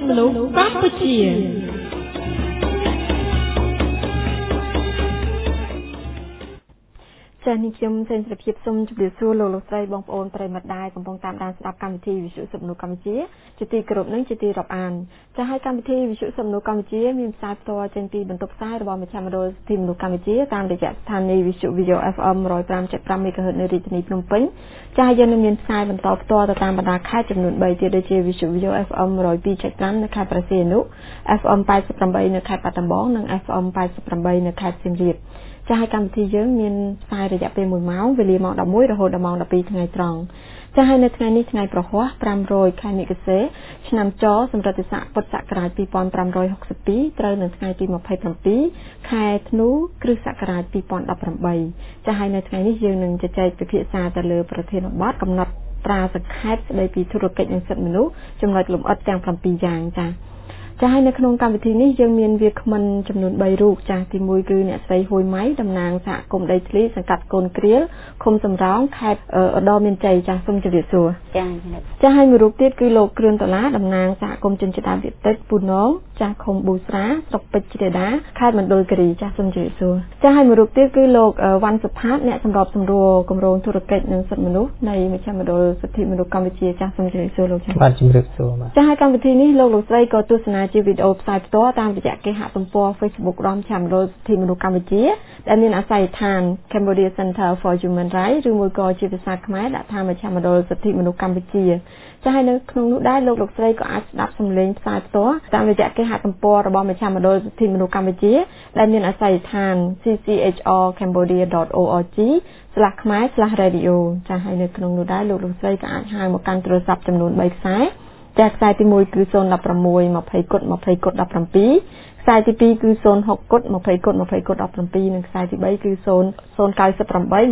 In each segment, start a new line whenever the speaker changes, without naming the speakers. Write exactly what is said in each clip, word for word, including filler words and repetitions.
មនុស្សកម្ពុជាចា៎នេះខ្ញុំសេនសុភាពសូមជម្រាបសួរលោកលោកស្រីបងប្អូនប្រិយមិត្តដែលកំពុងតាមដានស្ដាប់កម្មវិធីវិទ្យុសំណួរកម្ពុជាជាទីគោរពនិងជាទីរាប់អានចា៎ហើយកម្មវិធីវិទ្យុសំណួរកម្ពុជាមានផ្សាយផ្ទាល់ចេញពីបន្ទប់ផ្សាយរបស់មជ្ឈមណ្ឌលសិទ្ធិមនុស្សកម្ពុជាតាមរយៈស្ថានីយ៍វិទ្យុ ép em một trăm năm mươi phẩy năm MHz នៅរាជធានីភ្នំពេញចា៎យើងនឹងមានផ្សាយបន្តផ្ទាល់ទៅតាមបណ្ដាខេត្តចំនួនបីទៀតដូចជាវិទ្យុ ép em một trăm hai mươi phẩy năm នៅខេត្តព្រះសីហនុ ép em แปดสิบแปดនៅខេត្តបាត់ដំបងនិង ép em แปดสิบแปดនៅខេត្តសៀមរាបចា៎ហើយកម្មវិធីយើងមានផ្សាយរយៈពេលមួយម៉ោងវេលាម៉ោងដប់មួយរហូតដល់ម៉ោងដប់ពីរថ្ងៃត្រង់ចា៎ហើយនៅថ្ងៃនេះថ្ងៃប្រហ័សប្រាំរយខែមិគសេឆ្នាំចសម្រិតស័កពុទ្ធសករាជ2562ត្រូវនៅថ្ងៃទី27ខែធ្នូគ្រិស្តសករាជ2018ចា៎ហើយនៅថ្ងៃនេះយើងនឹងជជែកពិភាក្សាទៅលើប្រធានបទកំណត់ត្រាសង្ខេបស្ដីពីធុរកិច្ចនិងសិទ្ធិមនុស្សចំណុចលម្អិតទាំង7យ៉ាងចា៎ចា៎ហើយនៅក្នុងកម្មវិធីនេះយើងមានវាគ្មិនចំនួនបីរូបចា៎ទីមួយគឺអ្នកស្រីហួយម៉ៃតំណាងសហគមន៍ដីធ្លីសង្កាត់កូនគ្រៀលឃុំសំរោងខេត្តឧត្តរមានជ័យចា៎សូមជម្រាបសួរចា៎ចា៎ហើយមួយរូបទៀតគឺលោកគ្រឿនដុល្លារតំណាងសហគមន៍ជនជាតិដើមភាគតិចពូណងចាស់ឃុំប៊ូស្រាស្រុកពេជ្រជ្រេដាខេត្តមណ្ឌលគិរីចា៎សូមជម្រាបសួរចា៎ហើយមួយរូបទៀតគឺលោកវ៉ាន់សុផាតអ្នកសម្របសម្រួលគម្រោងធុរកិច្ចនិងសិទ្ធិមនុស្សនៃមជ្ឈមណ្ឌលសិទ្ធិមនុស្សកម្ពុជាចា៎សូមជម្រាបសួរលោកចា៎បាទជម្រាបសួរបាទចា៎ហើយកម្មវិធីនេះលោកលោកស្រីក៏ទស្សនាជាវីដេអូផ្សាយផ្ទាល់តាមរយៈគេហទំព័រ Facebook របស់មជ្ឈមណ្ឌលសិទ្ធិមនុស្សកម្ពុជាដែលមានអាសយដ្ឋាន Cambodia Center for Human Rights ឬមួយក៏ជាភាសាខ្មែរដាក់ថាមជ្ឈមណ្ឌលសិទ្ធិមនុស្សកម្ពុជាចា៎ហើយនៅក្នុងនោះដែរលោកលោកស្រីក៏អាចស្ដាប់សំឡេងផ្សាយផ្ទាល់តាមរយៈគេហទំព័ររបស់មជ្ឈមណ្ឌលសិទ្ធិមនុស្សកម្ពុជាដែលមានអាសយដ្ឋាន ซี ซี เอช อาร์ cambodia ដอท អូ អាร์ จี ស្លាស់ខ្មែរ ស្លាស់ radio ចា៎ហើយនៅក្នុងនោះដែរលោកលោកស្រីក៏អាចហៅមកកាន់ទូរស័ព្ទចំនួនបីខ្សែចា៎ខ្សែទីមួយគឺศูนย์หนึ่งหก ยี่สิบ ยี่สิบ ยี่สิบ 17ខ្សែទីពីរគឺศูนย์หก ยี่สิบ ยี่สิบ ยี่สิบ 17និងខ្សែទីបីគឺศูนย์ ศูนย์ เก้า แปด ยี่สิบ ยี่สิบ ยี่สิบ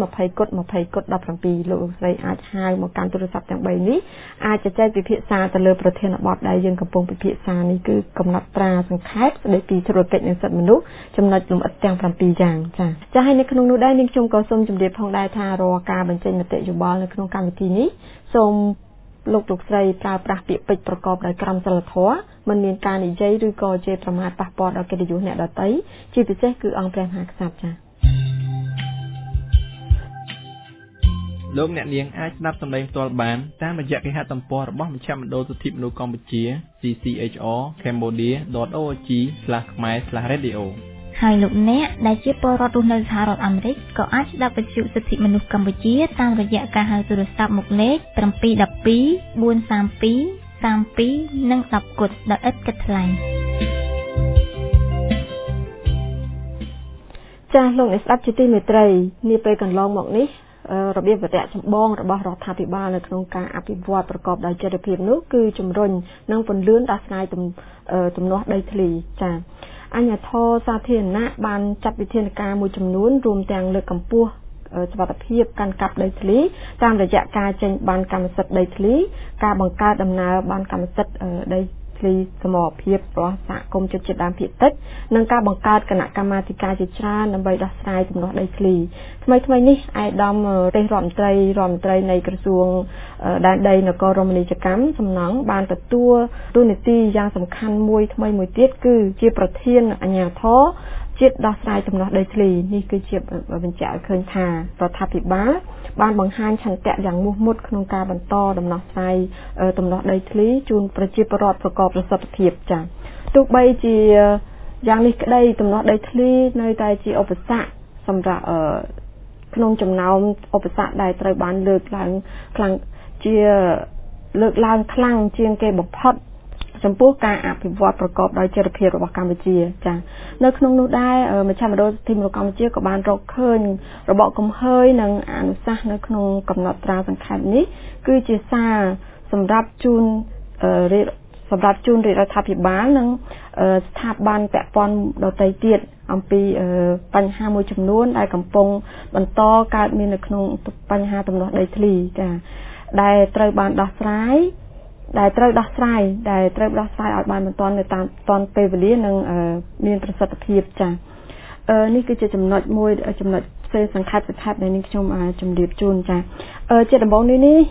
17លោកស្រីអាចហៅមកកាន់ទូរស័ព្ទទាំងបីនេះអាចជជែកពិភាក្សាទៅលើប្រធានបទដែលយើងកំពុងពិភាក្សានេះគឺកំណត់ត្រាសង្ខេបស្ដីពីធុរកិច្ចនិងសិទ្ធិមនុស្សចំណុចលម្អិតទាំង7យ៉ាងចា៎ចា៎ហើយនៅក្នុងនោះដែរនាងខ្ញុំក៏សូមជម្រាបផងដែរថារាល់ការបញ្ចេញមតិយោបល់នៅក្នុងកម្មវិធីនេះសូមលោកលោកស្រីប្រើប្រាស់ពាក្យពេចន៍ប្រកបដោយក្រមសីលធម៌មិនមានការនិយាយឬក៏ជេរប្រមាថប៉ះពាល់ដល់កិត្តិយសអ្នកដទៃជាពិសេសគឺអង្គព្រះមហាក្សត្រចា៎
លោកអ្នកនាងអាចស្ដាប់សម្លេងផ្ទាល់បានតាមរយៈគេហទំព័ររបស់មជ្ឈមណ្ឌលសិទ្ធិមនុស្សកម្ពុជា ซี ซี เอช อาร์ cambodia ดอท អូ អាร์ จี ស្លាស់ខ្មែរ ស្លាស់ radio
ហើយលោកអ្នកដែលជាពលរដ្ឋរស់នៅសហរដ្ឋអាមេរិកក៏អាចស្ដាប់វិទ្យុសិទ្ធិមនុស្សកម្ពុជាតាមរយៈការហៅទូរស័ព្ទមកលេខseven one two four three two three twoនិងtenគត់ដោយឥតគិតថ្លៃ
ចា៎លោកអ្នកស្ដាប់ជាទីមេត្រីនាពេលកន្លងមកនេះរបៀបវរៈចម្បងរបស់រដ្ឋាភិបាលនៅក្នុងការអភិវឌ្ឍប្រកបដោយចីរភាពនោះគឺជំរុញនិងពន្លឿនដោះស្រាយទំនាស់ដីធ្លីចា៎អាជ្ញាធរសាធារណៈបានចាត់វិធានការមួយចំនួនរួមទាំងលើកកម្ពស់សុវត្ថិភាពកាន់កាប់ដីធ្លីតាមរយៈការចេញបានកម្មសិទ្ធិដីធ្លីការបង្កើតដំណើរបានកម្មសិទ្ធិដីធ្លីសមរភាពរបស់សហគមន៍ជនជាតិដើមភាគតិចនិងការបង្កើតគណៈកម្មាធិការជាច្រើនដើម្បីដោះស្រាយទំនាស់ដីធ្លីថ្មីថ្មីនេះឯកឧត្តមទេសរដ្ឋមន្ត្រីរដ្ឋមន្ត្រីនៃក្រសួងដែនដីនគររមណីយកម្មសំណង់បានទទួលតួនាទីយ៉ាងសំខាន់មួយថ្មីមួយទៀតគឺជាប្រធានអាជ្ញាធរជាតិដោះស្រាយទំនាស់ដីធ្លីនេះគឺជាបញ្ជាក់ឲ្យឃើញថារដ្ឋាភិបាលបានបង្ហាញឆន្ទៈយ៉ាងមោះមុតក្នុងការបន្តដំណោះស្រាយទំនាស់ដីធ្លីជូនប្រជាពលរដ្ឋប្រកបប្រសិទ្ធភាពចា៎ទោះបីជាយ៉ាងនេះក្តីទំនាស់ដីធ្លីនៅតែជាឧបសគ្គសម្រាប់ក្នុងចំណោមឧបសគ្គដែលត្រូវបានលើកឡើងខ្លាំងជាលើកឡើងខ្លាំងជាងគេបំផុតចំពោះការអភិវឌ្ឍប្រកបដោយចីរភាពរបស់កម្ពុជាចា៎នៅក្នុងនោះដែរមជ្ឈមណ្ឌលសិទ្ធិមនុស្សកម្ពុជាក៏បានរកឃើញរបបកំហើយនិងអនុសាសន៍នៅក្នុងកំណត់ត្រាសង្ខេបនេះគឺជាសារសម្រាប់ជូនសម្រាប់ជូនរដ្ឋាភិបាលនិងស្ថាប័នពាក់ព័ន្ធដទៃទៀតអំពីបញ្ហាមួយចំនួនដែលកំពុងបន្តកើតមាននៅក្នុងបញ្ហាទំនាស់ដីធ្លីចា៎ដែលត្រូវបានដោះស្រាយដែលត្រូវដោះស្រាយដែលត្រូវដោះស្រាយឲ្យបានបន្តនៅតាមតនពេលវេលានិងមានប្រសិទ្ធភាពចា៎នេះគឺជាចំណុចមួយចំណុចផ្សេងសង្ខេបសង្ខេបដែលនេះខ្ញុំជម្រាបជូនចា៎ជាដំបូងនេះនេះ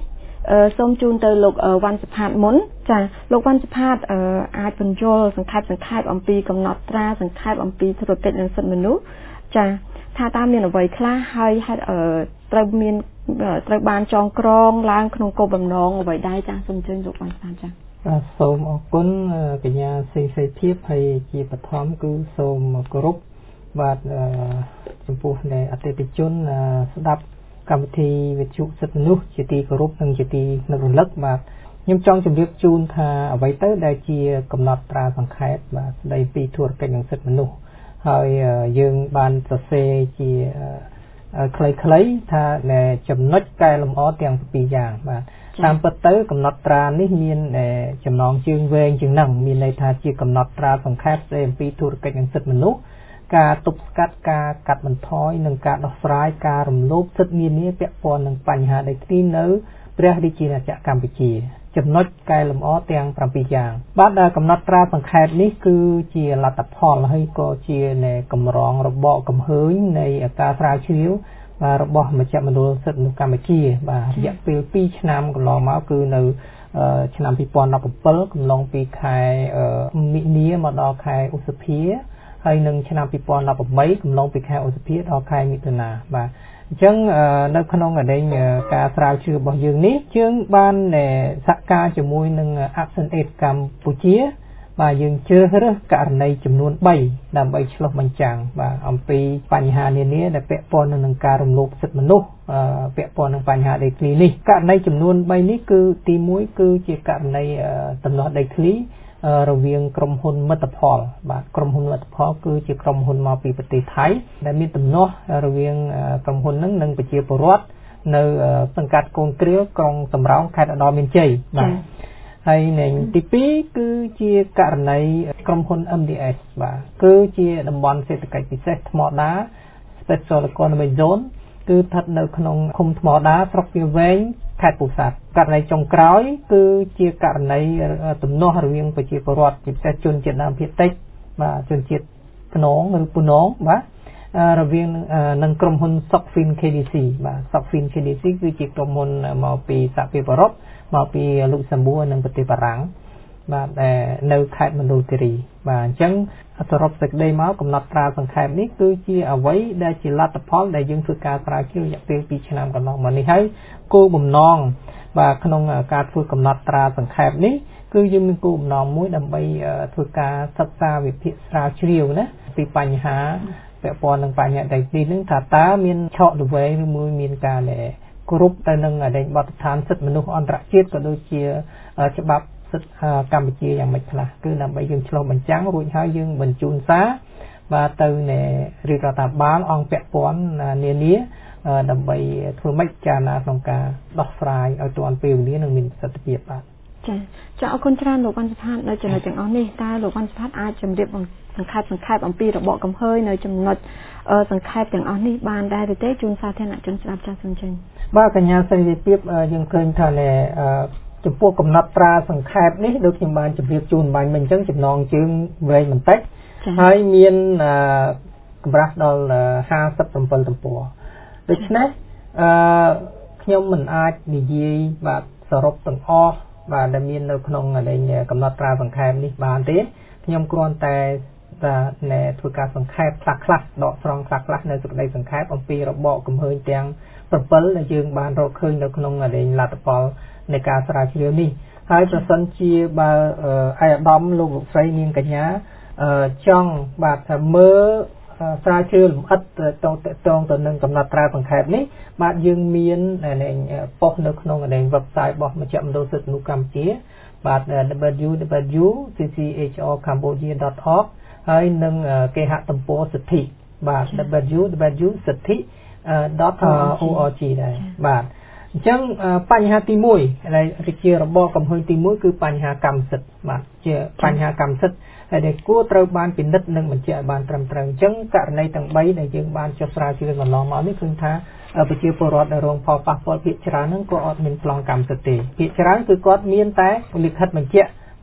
សូមជូនទៅលោកវ៉ាន់សុផាតមុនចាលោកវ៉ាន់សុផាតអាចបញ្យល់សង្ខេបសង្ខេបអំពីកំណត់ត្រាសង្ខេបអំពីធុរកិច្ចនិងសិទ្ធិមនុស្សចាថាតើមានអ្វីខ្លះហើយត្រូវមានត្រូវបានចងក្រងឡើងក្នុងគោលបំណងអ្វីដែរចាសូមអញ្ជើញលោកវ៉ាន់សុផាតចា
សូមអរគុណកញ្ញាសេសេភាពហើយជាបឋមគឺសូមគោរពបាទចំពោះនៃអតិថិជនស្ដាប់កម្មវិធីវិទ្យុសិទ្ធិមនុស្សជាទីគោរពនិងជាទីនឹករលឹកបាទខ្ញុំចង់ជម្រាបជូនថាអ្វីទៅដែលជាកំណត់ត្រាសង្ខេបបាទស្ដីពីធុរកិច្ចនិងសិទ្ធិមនុស្សហើយយើងបានសរសេរជាខ្លីៗថាចំណុចកែលម្អទាំងពីរយ៉ាងបាទតាមពិតទៅកំណត់ត្រានេះមានចំណងជើងវែងជាងហ្នឹងមានន័យថាជាកំណត់ត្រាសង្ខេបស្ដីអំពីធុរកិច្ចនិងសិទ្ធិមនុស្សការទប់ស្កាត់ការកាត់បន្ថយនិងការដោះស្រាយការរំលោភសិទ្ធិនានាពាក់ព័ន្ធនឹងបញ្ហាដីធ្លីនៅព្រះរាជាណាចក្រកម្ពុជាចំណុចកែលម្អទាំងប្រាំពីរយ៉ាងបាទកំណត់ត្រាសង្ខេបនេះគឺជាលទ្ធផលហើយក៏ជានៃកម្រងរបបកំហើញនៃការស្រាវជ្រាវរបស់មជ្ឈមណ្ឌលសិទ្ធិមនុស្សកម្ពុជាបាទរយៈពេលពីរឆ្នាំកន្លងមកគឺនៅឆ្នាំពីរពាន់ដប់ប្រាំកំឡុងពីខែមិនិនាមកដល់ខែឧសភាហើយនឹងឆ្នាំពីរពាន់ដប់ប្រាំកំឡុងពីខែឧសភាដល់ខែមិថុនាបាទអញ្ចឹងនៅក្នុងអដែងការស្រាវជ្រាវរបស់យើងនេះយើងបានសហការជាមួយនឹង Action Aid កម្ពុជាបាទយើងជ្រើសរើសករណីចំនួនបីដើម្បីឆ្លុះបញ្ចាំងបាទអំពីបញ្ហានានាដែលពាក់ព័ន្ធនឹងការរំលោភសិទ្ធិមនុស្សពាក់ព័ន្ធនឹងបញ្ហាដីធ្លីនេះករណីចំនួនបីនេះគឺទីមួយគឺជាករណីដំណោះដីធ្លីរវាងក្រុមហ៊ុនមិត្តផលបាទក្រុមហ៊ុនមិត្តផលគឺជាក្រុមហ៊ុនមកពីប្រទេសថៃដែលមានដំណោះរវាងក្រុមហ៊ុននឹងនិងប្រជាពលរដ្ឋនៅសង្កាត់កូនគ្រៀលក្រុងសំរោងខេត្តឧត្តរមានជ័យបាទហើយនិងទីពីរគឺជាករណីក្រុមហ៊ុន เอ็ม ดี เอส បាទគឺជាតំបន់សេដ្ឋកិច្ចពិសេសថ្មដា Special Economic Zone គឺស្ថិតនៅក្នុងឃុំថ្មដាស្រុកវាវែងខេត្តពោធិ៍សាត់ករណីចុងក្រោយគឺជាករណីទំនាស់រវាងប្រជាពលរដ្ឋពិសេសជនជាតិដើមភាគតិចបាទជនជាតិខ្នងឬពូនងបាទរវាងនឹងក្រុមហ៊ុន Sokfin เค ดี ซี បាទ Sokfin เค ดี ซี គឺជាក្រុមហ៊ុនមកពីសហភាពអឺរ៉ុបមកពីលុចសំបួរនិងប្រទេសបារាំងបាទនៅខេត្តមណ្ឌលគិរីបាទអញ្ចឹងសរុបសេចក្តីមកកំណត់ត្រាសង្ខេបនេះគឺជាអ្វីដែលជាលទ្ធផលដែលយើងធ្វើការស្រាវជ្រាវរយៈពេលពីរឆ្នាំកន្លងមកនេះហើយគោលបំណងបាទក្នុងការធ្វើកំណត់ត្រាសង្ខេបនេះគឺយើងមានគោលបំណងមួយដើម្បីធ្វើការសិក្សាវិភាគស្រាវជ្រាវណាពីបញ្ហាពាក់ព័ន្ធនឹងបញ្ហាដីធ្លីនឹងថាតើមានឆក់ល្វែងឬមួយមានការគ្រប់ទៅនឹងអដែងបទដ្ឋានសិទ្ធិមនុស្សអន្តរជាតិក៏ដូចជាច្បាប់សិទ្ធិកម្ពុជាយ៉ាងម៉េចខ្លះគឺដើម្បីយើងឆ្លុះបញ្ចាំងរួចហើយយើងបញ្ជូនសារបាទទៅនៃរាជរដ្ឋាភិបាលអង្គពាក់ព័ន្ធនានាដើម្បីធ្វើម៉េចចារណាក្នុងការដោះស្រាយឲ្យទាន់ពេលវេលានិងមានប្រសិទ្ធភាពបាទ
ចា៎ចា៎អរគុណច្រើនលោកវ៉ាន់សុផាតនៅចំណុចទាំងអស់នេះតើលោកវ៉ាន់សុផាតអាចជម្រាបសង្ខេបសង្ខេបអំពីរបបកំហើញនៅចំណុចសង្ខេបទាំងអស់នេះបានដែរឬទេជូនសាធារណជនស្ដាប់ចាស់សូមចេញ
បាទកញ្ញាសេរីភាពយើងឃើញថាចំពោះកំណត់ត្រាសង្ខេបនេះដូចខ្ញុំបានជម្រាបជូនបាញ់មិញអញ្ចឹងចំណងជើងវែងបន្តិចហើយមានកម្រាស់ដល់ห้าสิบเจ็ดទំព័រដូច្នេះអឺខ្ញុំមិនអាចនិយាយបាទសរុបទាំងអស់បាទដែលមាននៅក្នុងកំណត់ត្រាសង្ខេបនេះបានទេខ្ញុំគ្រាន់តែតែធ្វើការសង្ខេបខ្លះខ្លះដកស្រង់ខ្លះខ្លះនៅសេចក្តីសង្ខេបអំពីរបបកំហើញទាំងbảyដែលយើងបានរកឃើញនៅក្នុងលទ្ធផលនៃការស្រាវជ្រាវនេះហើយប្រសិនជាបើអាយដាមលោកលោកស្រីនាងកញ្ញាចង់បាទថាមើលស្រាវជ្រាវលម្អិតតតងទៅនឹងកំណត់ត្រាសង្ខេបនេះបាទយើងមានប៉ុស្តិ៍នៅក្នុង website របស់មជ្ឈមណ្ឌលសិទ្ធិមនុស្សកម្ពុជាបាទ double-u double-u double-u ដត c c h r cambodia dot org ហើយនឹងគេហទំព័រសិទ្ធិបាទ double-u double-u double-u សិទ្ធិ dot org ដែរបាទអញ្ចឹងបញ្ហាទីមួយដែលជារបបកំហើញទីមួយគឺបញ្ហាកម្មសិទ្ធិបាទជាបញ្ហាកម្មសិទ្ធិដែលគួរត្រូវបានពិនិត្យនិងបញ្ជាក់ឲ្យបានត្រឹមត្រូវអញ្ចឹងករណីទាំងបីដែលយើងបានចុះស្រាវជ្រាវកន្លងមកនេះគឺថាប្រជាពលរដ្ឋដែលរងផលប៉ះពាល់ភាគច្រើនហ្នឹងក៏អត់មានប្លង់កម្មសិទ្ធិទេភាគច្រើនគឺគាត់មានតែលិខិតបញ្ជាក់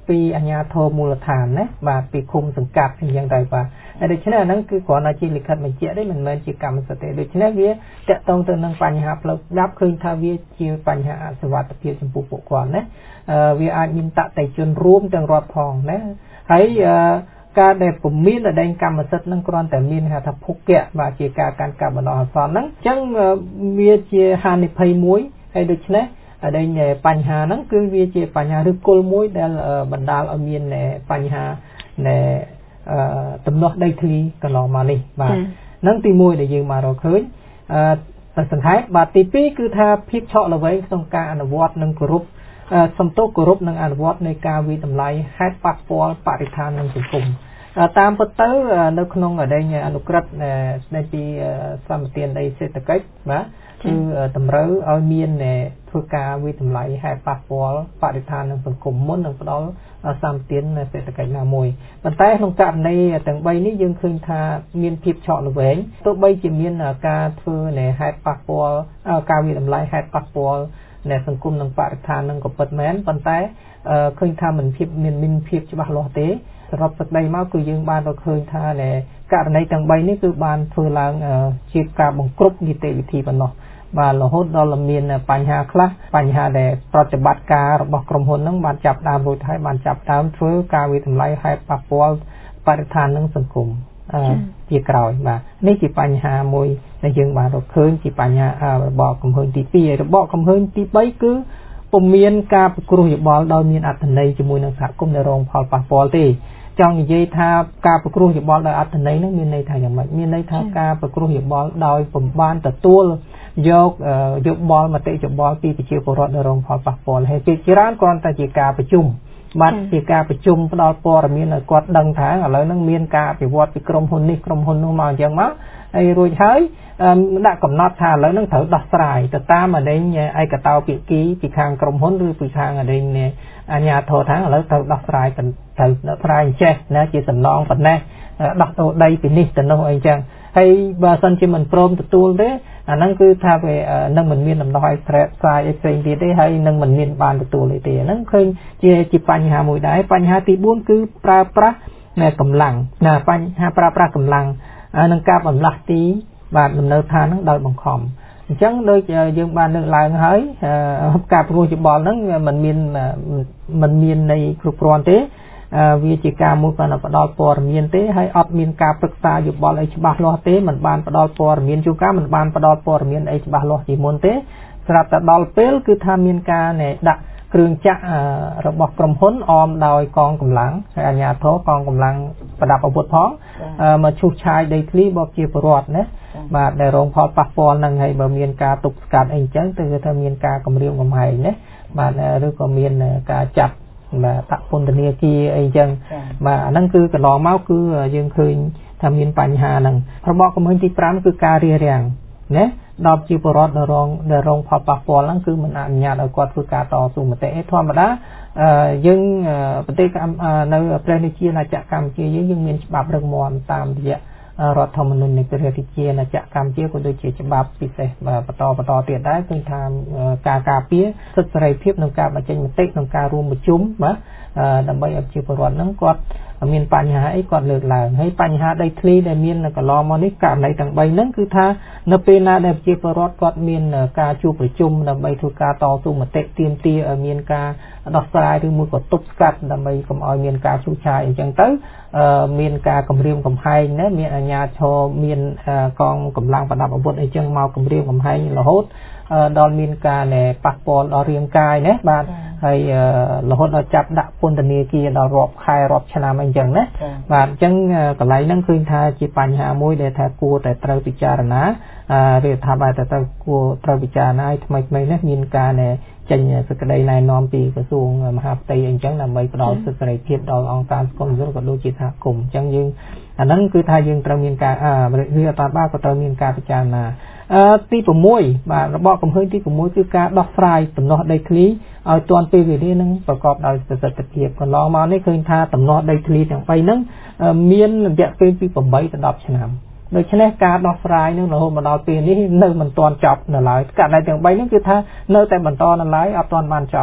ពីអាជ្ញាធរមូលដ្ឋានណាបាទពីឃុំសង្កាត់អញ្ចឹងទៅបាទហើយដូច្នេះអាហ្នឹងគឺគ្រាន់តែជាលិខិតបញ្ជាក់ទេមិនមែនជាកម្មសិទ្ធិទេដូច្នេះវាតកតងទៅនឹងបញ្ហាផ្លូវច្បាប់ឃើញថាវាជាបញ្ហាអសុវត្ថិភាពចំពោះពួកគាត់ណាវាអាចមានតតិជនរួមទាំងរដ្ឋផងណាហើយការដែលពុំមានអដែងកម្មសិទ្ធិនឹងគ្រាន់តែមានហៅថាភុកៈបាទជាការកាន់កាប់បណ្ដោះអាសន្នហ្នឹងអញ្ចឹងវាជាហានិភ័យមួយហើយដូច្នេះអដែងបញ្ហាហ្នឹងគឺវាជាបញ្ហាឬគល់មួយដែលបណ្ដាលឲ្យមានបញ្ហានៃទំនាស់ដីធ្លីកន្លងមកនេះបាទហ្នឹងទីមួយដែលយើងមករកឃើញអឺសង្ខេបបាទទីពីរគឺថាភាពឆក់ល្វែងក្នុងការអនុវត្តនិងគោរពសំទោសគោរពនិងអនុវត្តនៃការវិតម្លៃហេតុប៉ះពាល់បរិស្ថាននិងសង្គមតាមពិតទៅនៅក្នុងអដែងអនុក្រឹត្យស្ដីពីសម្បទានដីសេដ្ឋកិច្ចបាទគឺតម្រូវឲ្យមានធ្វើការវិតម្លៃហេតុប៉ះពាល់បរិស្ថាននិងសង្គមមុននឹងផ្ដល់សម្បទានសេដ្ឋកិច្ចណាមួយប៉ុន្តែក្នុងករណីទាំងបីនេះយើងឃើញថាមានភាពឆក់ល្វែងទោះបីជាមានការធ្វើនៃហេតុប៉ះពាល់ការវិតម្លៃហេតុប៉ះពាល់នៃសង្គមនិងបរិស្ថាននឹងក៏ពិតមែនប៉ុន្តែឃើញថាមិនភាពមានមានភាពច្បាស់លាស់ទេសរុបសេចក្តីមកគឺយើងបានរកឃើញថានៃករណីទាំងបីនេះគឺបានធ្វើឡើងជាការបង្ក្រប់នីតិវិធីប៉ុណ្ណោះបាទរហូតដល់មានបញ្ហាខ្លះបញ្ហាដែលប្រតិបត្តិការរបស់ក្រុមហ៊ុនហ្នឹងបានចាប់ដើមរួចហើយបានចាប់ដើមធ្វើការវិតម្លៃហេតុប៉ះពាល់បរិស្ថាននិងសង្គមជាក្រោយបាទនេះជាបញ្ហាមួយដែលយើងបានរកឃើញជាបញ្ហារបបកំហើញទីពីរហើយរបបកំហើញទីបីគឺពុំមានការពិគ្រោះយោបល់ដោយមានអត្ថន័យជាមួយនឹងសហគមន៍ដែលរងផលប៉ះពាល់ទេចង់និយាយថាការពិគ្រោះយោបល់ដោយអត្ថន័យនោះមានន័យថាយ៉ាងម៉េចមានន័យថាការពិគ្រោះយោបល់ដោយពំបានទទួលយកយោបល់មតិយោបល់ពីប្រជាពលរដ្ឋដែលរងផលប៉ះពាល់ហើយជាច្រើនគ្រាន់តែជាការប្រជុំបាទជាការប្រជុំផ្ដល់ព័ត៌មានឲ្យគាត់ដឹងថាឥឡូវហ្នឹងមានការអភិវឌ្ឍពីក្រុមហ៊ុននេះក្រុមហ៊ុននោះមកអញ្ចឹងមកហើយរួចហើយដាក់កំណត់ថាឥឡូវហ្នឹងត្រូវដោះស្រាយទៅតាមអដែងឯកតោភាគីពីខាងក្រុមហ៊ុនឬពីខាងអដែងអាជ្ញាធរថាឥឡូវត្រូវដោះស្រាយត្រូវដោះស្រាយអញ្ចេះណាជាសំណងប៉ុណ្ណេះដោះដូរដីពីនេះទៅនោះអីចឹងហើយបើសិនជាមិនព្រមទទួលទេអាហ្នឹងគឺថាវានឹងមិនមានដំណោះឲ្យស្រែផ្សាយអីផ្សេងទៀតទេហើយនឹងមិនមានបានទទួលទេទេហ្នឹងឃើញជាជាបញ្ហាមួយដែរបញ្ហាទីបួនគឺប្រើប្រាស់នៃកម្លាំងណាបញ្ហាប្រើប្រាស់កម្លាំងនឹងការបំលាស់ទីបាទលំនៅឋានហ្នឹងដោយបង្ខំអញ្ចឹងដូចយើងបានលើកឡើងហើយការព្រោះយោបល់ហ្នឹងมันមានมันមាននៃគ្រប់គ្រាន់ទេវាជាការមួយប៉ុន្តែផ្ដល់ព័ត៌មានទេហើយអត់មានការប្រឹក្សាយោបល់អីច្បាស់លាស់ទេมันបានផ្ដល់ព័ត៌មានជួនកាលมันបានផ្ដល់ព័ត៌មានអីច្បាស់លាស់ជាមុនទេស្រាប់តែដល់ពេលគឺថាមានការដាក់គ្រឿងចាក់របស់ក្រុមហ៊ុនអមដោយកងកម្លាំងហើយអាជ្ញាធរកងកម្លាំងប្រដាប់អាវុធផងមកឈូសឆាយដីធ្លីរបស់ជាពលរដ្ឋណាបាទដែលរងផលប៉ះពាល់នឹងហើយបើមានការទប់ស្កាត់អីអញ្ចឹងគឺថាមានការគម្រាមកំហែងណាបាទឬក៏មានការចាប់បាទដាក់ពន្ធនាគារអីចឹងបាទអាហ្នឹងគឺកន្លងមកគឺយើងឃើញថាមានបញ្ហាហ្នឹងរបបកំហើញទីប្រាំគឺការរារាំងណាដល់ជាពលរដ្ឋដែលរងដែលរងផលប៉ះពាល់ហ្នឹងគឺមិនអនុញ្ញាតឲ្យគាត់ធ្វើការតស៊ូមតិធម្មតាយើងប្រទេសនៅព្រះរាជាណាចក្រកម្ពុជាយើងយើងមានច្បាប់រឹងមាំតាមរយៈរដ្ឋធម្មនុញ្ញនៃព្រះរាជាណាចក្រកម្ពុជាក៏ដូចជាច្បាប់ពិសេសបន្តបន្តទៀតដែរគឺថាការការពារសិទ្ធិសេរីភាពក្នុងការបញ្ចេញមតិក្នុងការរួមប្រជុំបាទដើម្បីឲ្យប្រជាពលរដ្ឋហ្នឹងគាត់មានបញ្ហាអីគាត់លើកឡើងហើយបញ្ហាដីធ្លីដែលមានកន្លងមកនេះករណីទាំងបីហ្នឹងគឺថានៅពេលណាដែលប្រជាពលរដ្ឋគាត់មានការជួបប្រជុំដើម្បីធ្វើការតស៊ូមតិទាមទារឲ្យមានការដោះស្រាយឬមួយក៏ទប់ស្កាត់ដើម្បីកុំឲ្យមានការឈូសឆាយអញ្ចឹងទៅមានការគម្រាមកំហែងណាមានអាជ្ញាធរមានកងកម្លាំងប្រដាប់អាវុធអីចឹងមកគម្រាមកំហែងរហូតដល់មានការប៉ះពាល់ដល់រាងកាយណាបាទហើយរហូតដល់ចាប់ដាក់ពន្ធនាគារដល់រាប់ខែរាប់ឆ្នាំអីចឹងណាបាទអញ្ចឹងកន្លែងហ្នឹងឃើញថាជាបញ្ហាមួយដែលថាគួរតែត្រូវពិចារណារាជរដ្ឋាភិបាលតែត្រូវគួរត្រូវពិចារណាឲ្យថ្មីថ្មីនេះមានការចេញសេចក្តីណែនាំពីក្រសួងមហាផ្ទៃអីចឹងដើម្បីផ្ដល់សិទ្ធិសេរីភាពដល់អង្គការសង្គមស៊ីវិលក៏ដូចជាសហគមន៍អញ្ចឹងយើងអាហ្នឹងគឺថាយើងត្រូវមានការរាជរដ្ឋាភិបាលក៏ត្រូវមានការពិចារណាទី6បាទរបបកំហើញទី6គឺការដោះស្រាយដំណោះដីធ្លីឲ្យទាន់ពេលវេលានឹងប្រកបដោយប្រសិទ្ធភាពកន្លងមកនេះឃើញថាដំណោះដីធ្លីទាំងបីហ្នឹងមានរយៈពេលពី8ទៅ10ឆ្នាំដូច្នេះការដោះស្រាយនឹងរហូតមកដល់ពេលនេះនៅមិនទាន់ចប់នៅឡើយករណីទាំងបីហ្នឹងគឺថានៅតែបន្តនៅឡើយអត់ទាន់បានចប់ទេ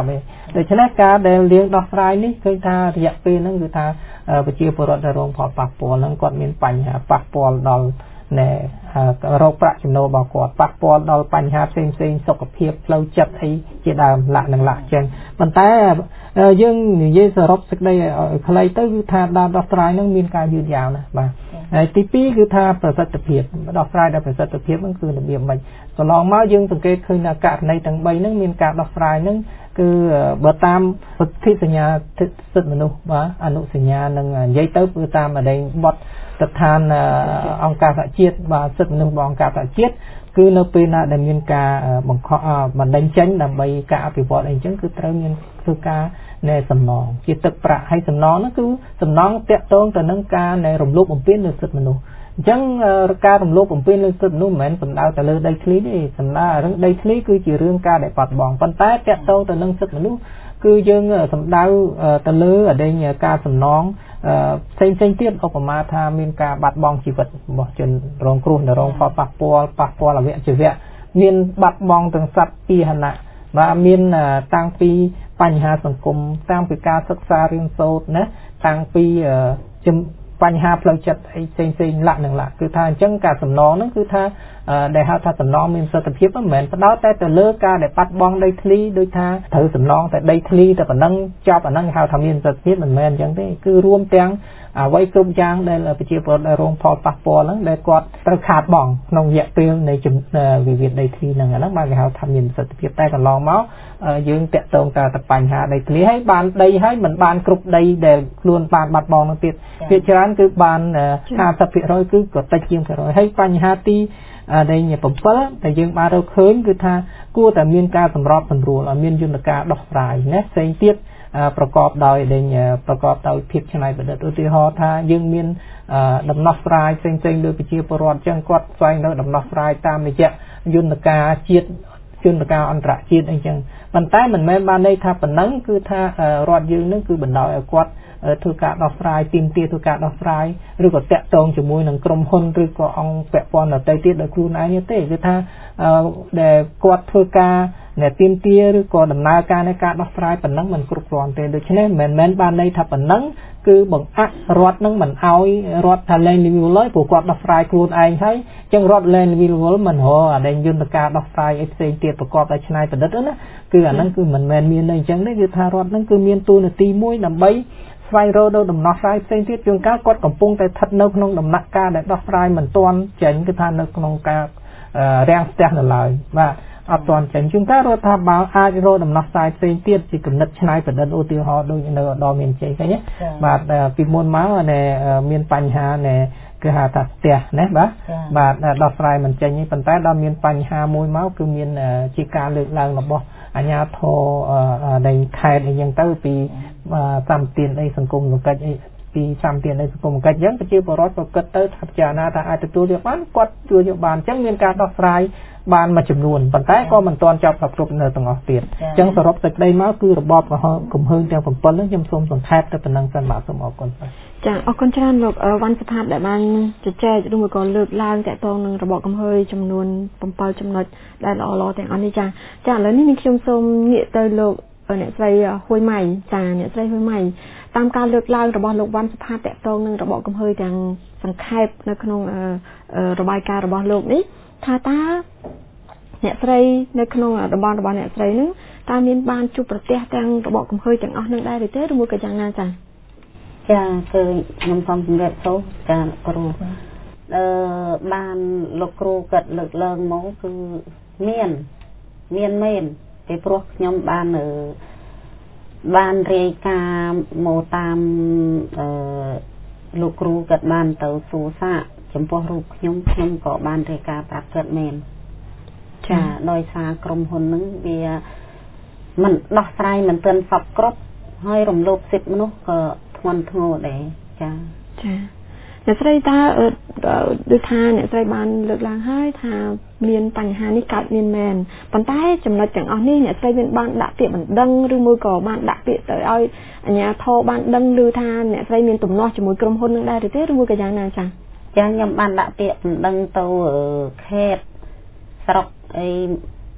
ដូច្នេះការដែលលៀងដោះស្រាយនេះឃើញថារយៈពេលហ្នឹងគឺថាប្រជាពលរដ្ឋដែលរងផលប៉ះពាល់ហ្នឹងគាត់មានបញ្ហាប៉ះពាល់ដល់ណែរោគប្រាក់ចំណូលរបស់គាត់ប៉ះពាល់ដល់បញ្ហាផ្សេងផ្សេងសុខភាពផ្លូវចិត្តអីជាដើមលក្ខណៈអញ្ចឹងប៉ុន្តែយើងនិយាយសរុបសេចក្តីខ្លីទៅគឺថាការដោះស្រាយហ្នឹងមានការយឺតយ៉ាវណាស់បាទហើយទីពីរគឺថាប្រសិទ្ធភាពដោះស្រាយដល់ប្រសិទ្ធភាពហ្នឹងគឺរបៀបម៉េចកន្លងមកយើងសង្កេតឃើញថាករណីទាំងបីហ្នឹងមានការដោះស្រាយហ្នឹងគឺបើតាមសិទ្ធិសញ្ញាសិទ្ធិមនុស្សបាទអនុសញ្ញានឹងនិយាយទៅគឺតាមអដែងបទស្ថានអង្គការសហជាតិបាទសិទ្ធិមនុស្សរបស់អង្គការសហជាតិគឺនៅពេលណាដែលមានការបង្ខំបណ្ដេញចេញដើម្បីការអភិវឌ្ឍអីចឹងគឺត្រូវមានធ្វើការនៃសំណងជាទឹកប្រាក់ហើយសំណងហ្នឹងគឺសំណងតាក់ទងទៅនឹងការនៃរំលោភបំពានលើសិទ្ធិមនុស្សអញ្ចឹងការរំលោភបំពានលើសិទ្ធិមនុស្សមិនមែនសំដៅទៅលើដីធ្លីទេសំដៅរឿងដីធ្លីគឺជារឿងការដែលបាត់បង់ប៉ុន្តែតាក់ទងទៅនឹងសិទ្ធិមនុស្សគឺយើងសំដៅទៅលើអដែងការសំណងផ្សេងផ្សេងទៀតឧបមាថាមានការបាត់បង់ជីវិតរបស់ជនរងគ្រោះនៅរងផលប៉ះពាល់ប៉ះពាល់អវយវៈមានបាត់បង់ទាំងសត្វពាហនៈបាទមានតាំងពីបញ្ហាសង្គមតាំងពីការសិក្សារៀនសូត្រណាតាំងពីបញ្ហាផ្លូវចិត្តអីផ្សេងផ្សេងលក្ខណៈគឺថាអញ្ចឹងការសំណងហ្នឹងគឺថាដែលហៅថាសំណងមានប្រសិទ្ធភាពមិនមែនផ្ដោតតែទៅលើការដែលបាត់បង់ដីធ្លីដូចថាត្រូវសំណងតែដីធ្លីតែប៉ុណ្ណឹងចប់អាហ្នឹងហៅថាមានប្រសិទ្ធភាពមិនមែនអញ្ចឹងទេគឺរួមទាំងអ្វីគ្រប់យ៉ាងដែលប្រជាពលរដ្ឋដែលរងផលប៉ះពាល់ហ្នឹងដែលគាត់ត្រូវខាតបង់ក្នុងរយៈពេលនៃវិវាទដីធ្លីហ្នឹងអាហ្នឹងបានគេហៅថាមានប្រសិទ្ធភាពតែកន្លងមកយើងតាក់ទងតែទៅបញ្ហាដីធ្លីហើយបានដីហើយមិនបានគ្រប់ដីដែលខ្លួនបានបាត់បង់នោះទៀតភាគច្រើនគឺបាន ห้าสิบเปอร์เซ็นต์ គឺក៏តិចជាងភាគរយហើយបញ្ហាទីដែល7តែយើងបានរកឃើញគឺថាគួរតែមានការសម្របសម្រួលឲ្យមានយន្តការដោះស្រាយណាផ្សេងទៀតប្រកបដោយដែលប្រកបដោយភាពច្នៃប្រឌិតឧទាហរណ៍ថាយើងមានដំណោះស្រាយផ្សេងផ្សេងដោយប្រជាពលរដ្ឋអញ្ចឹងគាត់ស្វែងរកដំណោះស្រាយតាមរយៈយន្តការជាតិយន្តការអន្តរជាតិអីចឹងប៉ុន្តែមិនមែនបានន័យថាប៉ុណ្ណឹងគឺថារដ្ឋយើងនឹងគឺបណ្ដោយឲ្យគាត់ធ្វើការដោះស្រាយទីមទាធ្វើការដោះស្រាយឬក៏តាក់ទងជាមួយនឹងក្រុមហ៊ុនឬក៏អង្គពាក់ព័ន្ធដទៃទៀតដោយខ្លួនឯងទេគឺថាដែលគាត់ធ្វើការអ្នកទីមទាឬក៏ដំណើរការនៃការដោះស្រាយប៉ុណ្ណឹងមិនគ្រប់គ្រាន់ទេដូច្នេះមិនមែនបានន័យថាប៉ុណ្ណឹងគឺបង្អាក់រដ្ឋនឹងមិនអោយរដ្ឋថាលែងលីវីលព្រោះគាត់ដោះស្រាយខ្លួនឯងហើយអញ្ចឹងរដ្ឋលែងលីវីលមិនរកអាដែលយន្តការដោះស្រាយអីផ្សេងទៀតប្រកបដោយច្នៃប្រឌិតណាគឺអាហ្នឹងគឺមិនមែនមានន័យអញ្ចឹងទេគឺថារដ្ឋនឹងគឺមានតួនាទីមួយដើម្បីស្វែងរកដល់ដំណោះស្រាយផ្សេងទៀតជួនកាលគាត់កំពុងតែស្ថិតនៅក្នុងដំណាក់កាលដែលដោះស្រាយមិនទាន់ចេញគឺថានៅក្នុងការរាំងស្ទះនៅឡើយបាទអត់ទាន់ចេញជួនកាលរដ្ឋាភិបាលអាចរកដំណោះស្រាយផ្សេងទៀតជាគំនិតច្នៃប្រឌិតឧទាហរណ៍ដូចនៅដល់មានជ័យឃើញទេបាទពីមុនមកមានបញ្ហានៃគឺហៅថាស្ទះណាបាទបាទដោះស្រាយមិនចេញទេប៉ុន្តែដល់មានបញ្ហាមួយមកគឺមានជាការលើកឡើងរបស់អាជ្ញាធរនៃខេត្តអីចឹងទៅពីសម្បទានអីសង្គមសង្គមអីពីសម្បទានអីសង្គមសង្គមអញ្ចឹងប្រជាពលរដ្ឋក៏គិតទៅថាពិចារណាថាអាចទទួលយកបានគាត់ជួយយកបានអញ្ចឹងមានការដោះស្រាយបានមួយចំនួនប៉ុន្តែក៏មិនទាន់ចាប់គ្រប់នៅទាំងអស់ទៀតអញ្ចឹងសរុបសេចក្តីមកគឺរបបកំហឹងទាំង7ហ្នឹងខ្ញុំសូមសង្ខេបទៅប៉ុណ្ណឹងសិនបាទសូមអរគុណបាទ
ចាអរគុណច្រើនលោកវ៉ាន់សុផាតដែលបានជជែកឬមួយក៏លើកឡើងតាក់ទងនឹងរបបកំហឹងចំនួន7ចំណុចដែលល្អៗទាំងអស់នេះចាចាឥឡូវនេះខ្ញុំសូមងាកទៅលោកអ្នកស្រីហ៊ុយម៉ៃចាអ្នកស្រីហ៊ុយម៉ៃតាមការលើកឡើងរបស់លោកវ៉ាន់សុផាតតាក់ទងនឹងរបបកំហឹងទាំងសង្ខេបនៅក្នុងរបាយការណ៍របស់លោកនេះថាតើអ្នកស្រីនៅក្នុងតំបន់របស់អ្នកស្រីនឹងតើមានបានជួបប្រទះទាំងរបបកំហឹងទាំងអស់នឹងដែរឬទេឬមួយក៏យ៉ាងណាចា
ចាគឺខ្ញុំសូមជម្រាបសួរចាគ្រូអឺបានលោកគ្រូគាត់លើកឡើងមកគឺមានមានមែនពីព្រោះខ្ញុំបានអឺបានរាយការណ៍មកតាមអឺលោកគ្រូគាត់បានទៅសួរសាកចំពោះរូបខ្ញុំខ្ញុំក៏បានរាយការណ៍ប្រាប់គាត់មែនចាដោយសារក្រុមហ៊ុនហ្នឹងវាមិនដោះស្រាយមិនទាន់សពគ្រប់ហើយរំលោភសិទ្ធិមនុស្សក៏ធ្ងន់ធ្ងរដែរចា
ចាអ្នកស្រីតើដូចថាអ្នកស្រីបានលើកឡើងហើយថាមានបញ្ហានេះកើតមានមែនប៉ុន្តែចំណុចទាំងអស់នេះអ្នកស្រីមានបានដាក់ពាក្យបណ្ដឹងឬមួយក៏បានដាក់ពាក្យទៅឲ្យអាជ្ញាធរបានដឹងឬថាអ្នកស្រីមានទំនាស់ជាមួយក្រុមហ៊ុននឹងដែរឬទេឬមួយក៏យ៉ាងណាចា
ចាខ្ញុំបានដាក់ពាក្យបណ្ដឹងទៅខេត្តស្រុកអី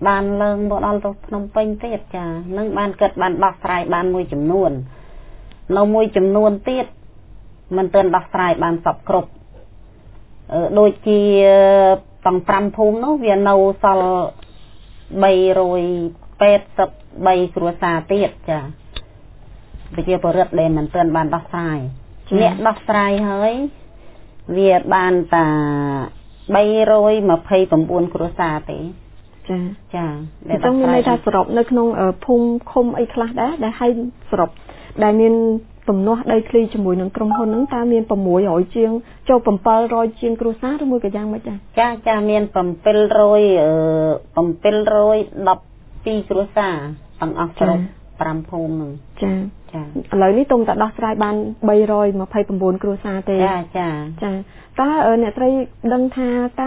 បានឡើងមកដល់ទៅភ្នំពេញទៀតចានឹងបានគិតបានដោះស្រាយបានមួយចំនួននៅមួយចំនួនទៀតមិនទាន់ដោះស្រាយបានសពគ្រប់អឺដូចជាទាំងប្រាំភូមិនោះវានៅសល់បីរយពេតសិបបីគ្រួសារទៀតចាប្រជាពលរដ្ឋដែលមិនទាន់បានដោះស្រាយអ្នកដោះស្រាយហើយវាបានតាបីរយម្ភៃប្រាំបួនគ្រួសារទេ
ចា
ចា
ដែលต้องមានន័យថាសរុបនៅក្នុងភូមិឃុំអីខ្លះដែរដែលឲ្យសរុបដែលមានទំនាស់ដីធ្លីជាមួយនឹងក្រុមហ៊ុនហ្នឹងតើមាន 600 ជាងចូល 700 ជាងគ្រួសារឬមួយក៏យ៉ាងម៉េចដែរ
ចាចាមាន 700 712 គ្រួសារទាំងអស់គ្រប់ប្រាំភូមិហ្នឹង
ចាចាឥឡូវនេះទុំតែដោះស្រាយបាន 329 គ្រួសារទេ
ចាចា
ចាតើអ្នកស្រីដឹងថាតើ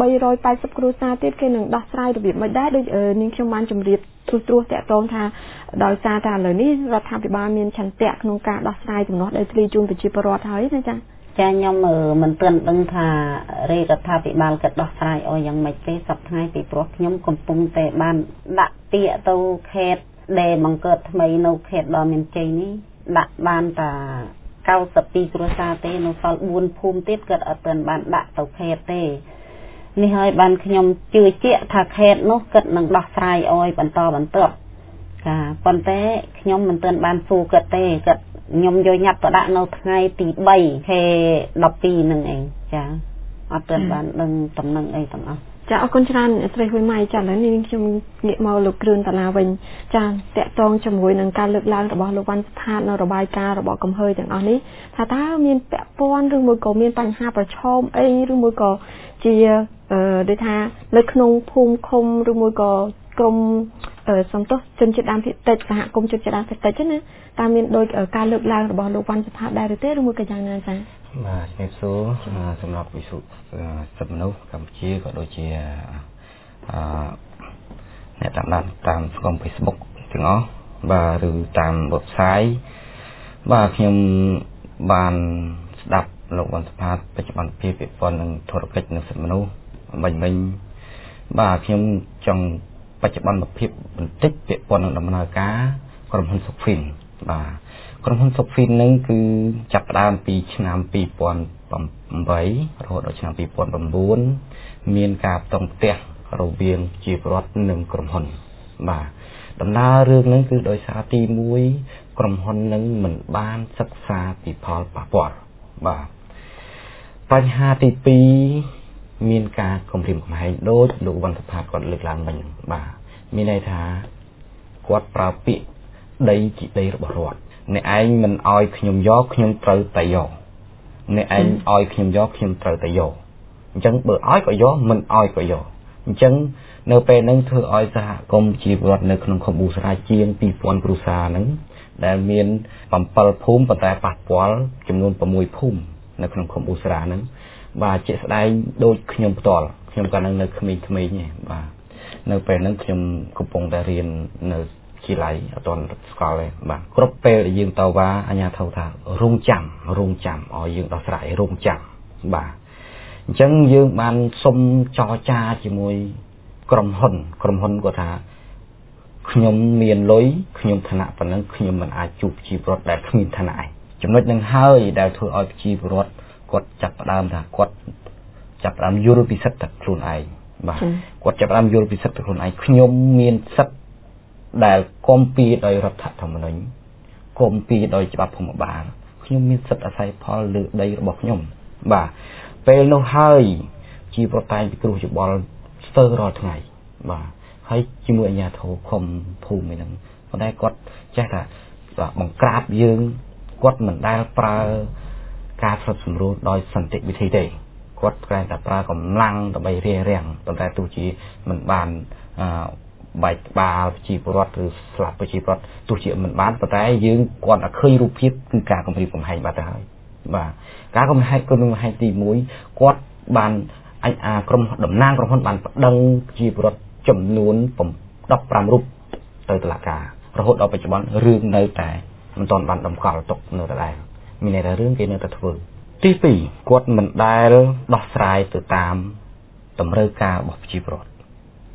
380 គ្រួសារទៀតគេនឹងដោះស្រាយរបៀបមិនដែរដូចនាងខ្ញុំបានជម្រាបទូទ្រោះតាក់ទងថាដោយសារតែឥឡូវនេះរដ្ឋាភិបាលមានឆន្ទៈក្នុងការដោះស្រាយទំនាស់ដីធ្លីជូនប្រជាពលរដ្ឋហើយណាចា
ចាខ្ញុំមិនទាន់ដឹងថារាជរដ្ឋាភិបាលគាត់ដោះស្រាយឲ្យយ៉ាងម៉េចទេសប្តាហ៍ពីព្រោះខ្ញុំកំពុងតែបានដាក់ពាក្យទៅខេត្តដែលបង្កើតថ្មីនៅខេត្តដ៏មានជ័យនេះដាក់បានតាเก้าสิบสองគ្រួសារទេនៅសល់បួនភូមិទៀតគាត់អត់ទាន់បានដាក់ទៅខេត្តទេនេះហើយបានខ្ញុំជឿជាក់ថាខេត្តនោះគាត់នឹងដោះស្រាយឲ្យបន្តបន្ទាប់ចាប៉ុន្តែខ្ញុំមិនទាន់បានសួរគាត់ទេគាត់ខ្ញុំយកញ៉ាប់ទៅដាក់នៅថ្ងៃទីបីខែដប់ពីរហ្នឹងឯងចាអត់ទាន់បានដឹងតំណែងអីទាំងអស់
ចាអរគុណច្រើនស្រីហ៊ុយម៉ៃចាឥឡូវនេះខ្ញុំងាកមកលោកគ្រឿនតាឡាវិញចាតកតងជាមួយនឹងការលើកឡើងរបស់លោកវ៉ាន់ស្ថាតនៅរបាយការណ៍របស់កំហុយទាំងអស់នេះថាតើមានពាក់ព័ន្ធឬមួយក៏មានបញ្ហាប្រឈមអីឬមួយក៏ជាអឺដូចថានៅក្នុងភូមិឃុំឬមួយក៏ក្រុមសន្ទុះជនជាតិដើមភាគតិចសហគមន៍ជនជាតិដើមភាគតិចណាតើមានដូចការលើកឡើងរបស់លោកវ៉ាន់ស្ថាតដែរឬទេឬមួយក៏យ៉ាងណាចា
បាទជំរាបសួរសម្រាប់វិសុសិទ្ធិមនុស្សកម្ពុជាក៏ដូចជាអឺអ្នកតាមដានតាមសង្គម Facebook ទាំងអស់បាទឬតាម website បាទខ្ញុំបានស្ដាប់លោកវ៉ាន់ស្ថាតបច្ចុប្បន្នភាពពាក់ព័ន្ធនឹងធុរកិច្ចនិងសិទ្ធិមនុស្សបាញ់មិញបាទខ្ញុំចង់បច្ចុប្បន្នភាពបន្តិចពាក់ព័ន្ធនឹងដំណើរការក្រុមហ៊ុន Sofin បាទក្រុមហ៊ុន Sofin នឹងគឺចាប់ផ្ដើមពីឆ្នាំពីរពាន់ប្រាំរហូតដល់ឆ្នាំពីរពាន់ប្រាំបួនមានការផ្ទង់ផ្ទះរវាងជាពលរដ្ឋនិងក្រុមហ៊ុនបាទដំណើររឿងហ្នឹងគឺដោយសារទីមួយក្រុមហ៊ុននឹងមិនបានសិក្សាពីផលប៉ះពាល់បាទបញ្ហាទីពីរមានការគំរាមកំហែងដូចលោកវ៉ាន់ស្ថាតគាត់លើកឡើងមិញបាទមានន័យថាគាត់ប្រើពាក្យដីជាដីរបស់រដ្ឋអ្នកឯងមិនអោយខ្ញុំយកខ្ញុំត្រូវតែយកអ្នកឯងអោយខ្ញុំយកខ្ញុំត្រូវតែយកអញ្ចឹងបើអោយក៏យកមិនអោយក៏យកអញ្ចឹងនៅពេលហ្នឹងធ្វើឲ្យសហគមន៍ជីវរដ្ឋនៅក្នុងខេត្តប៊ូស្រាជាងពីរពាន់គ្រួសារហ្នឹងដែលមាន7ភូមិប៉ុន្តែប៉ះពាល់ចំនួន6ភូមិនៅក្នុងខេត្តប៊ូស្រាហ្នឹងបាទជាក់ស្ដែងដូចខ្ញុំផ្ទាល់ខ្ញុំកាលហ្នឹងនៅក្មេងៗទេបាទនៅពេលហ្នឹងខ្ញុំកំពុងតែរៀននៅជាឡៃអត់ទាន់ស្គាល់ទេបាទគ្រប់ពេលដែលយើងទៅវ៉ាអាញាធិបតេយ្យថារងចាំរងចាំឲ្យយើងដោះស្រាយរងចាំបាទអញ្ចឹងយើងបានសុំចរចាជាមួយក្រុមហ៊ុនក្រុមហ៊ុនគាត់ថាខ្ញុំមានលុយខ្ញុំឋានៈប៉ុណ្ណឹងខ្ញុំមិនអាចជួបជីវរដ្ឋដែលគ្មានឋានៈឯងចំណុចហ្នឹងហើយដែលធ្វើឲ្យជីវរដ្ឋគាត់ចាប់ផ្ដើមថាគាត់ចាប់ផ្ដើមយល់ពីសិទ្ធិខ្លួនឯងបាទគាត់ចាប់ផ្ដើមយល់ពីសិទ្ធិខ្លួនឯងខ្ញុំមានសិទ្ធិដែលគំពីដោយរដ្ឋធម្មនុញ្ញគំពីដោយច្បាប់ភូមិបាលខ្ញុំមានសិទ្ធិអាស្រ័យផលលើដីរបស់ខ្ញុំបាទពេលនោះហើយជីវរដ្ឋតែងពិគ្រោះយោបល់ស្ទើររាល់ថ្ងៃបាទហើយជាមួយអាជ្ញាធរឃុំភូមិហ្នឹងប៉ុន្តែគាត់ចេះថាបង្ក្រាបយើងគាត់មិនដែលប្រើការស្រុតសម្រួលដោយសន្តិវិធីទេគាត់តែតែប្រើកម្លាំងដើម្បីរារាំងប៉ុន្តែទោះជាមិនបានអឺបែកក្បាលប្រជាពលរដ្ឋឬស្លាប់ប្រជាពលរដ្ឋទោះជាមិនបានប៉ុន្តែយើងគាត់តែឃើញរូបភាពគឺការគំរាមកំហែងបាត់ទៅហើយបាទការគំហែងគំរាមកំហែងទីមួយគាត់បានអញអាក្រុមតំណាងក្រុមហ៊ុនបានប្តឹងប្រជាពលរដ្ឋចំនួនដប់ប្រាំរូបទៅតុលាការរហូតដល់បច្ចុប្បន្នរឿងនៅតែមិនទាន់បានដំកល់ទុកនៅដដែលមានន័យថារឿងគេនៅតែធ្វើទីពីរគាត់មិនដែលដោះស្រាយទៅតាមតម្រូវការរបស់ប្រជាពលរដ្ឋ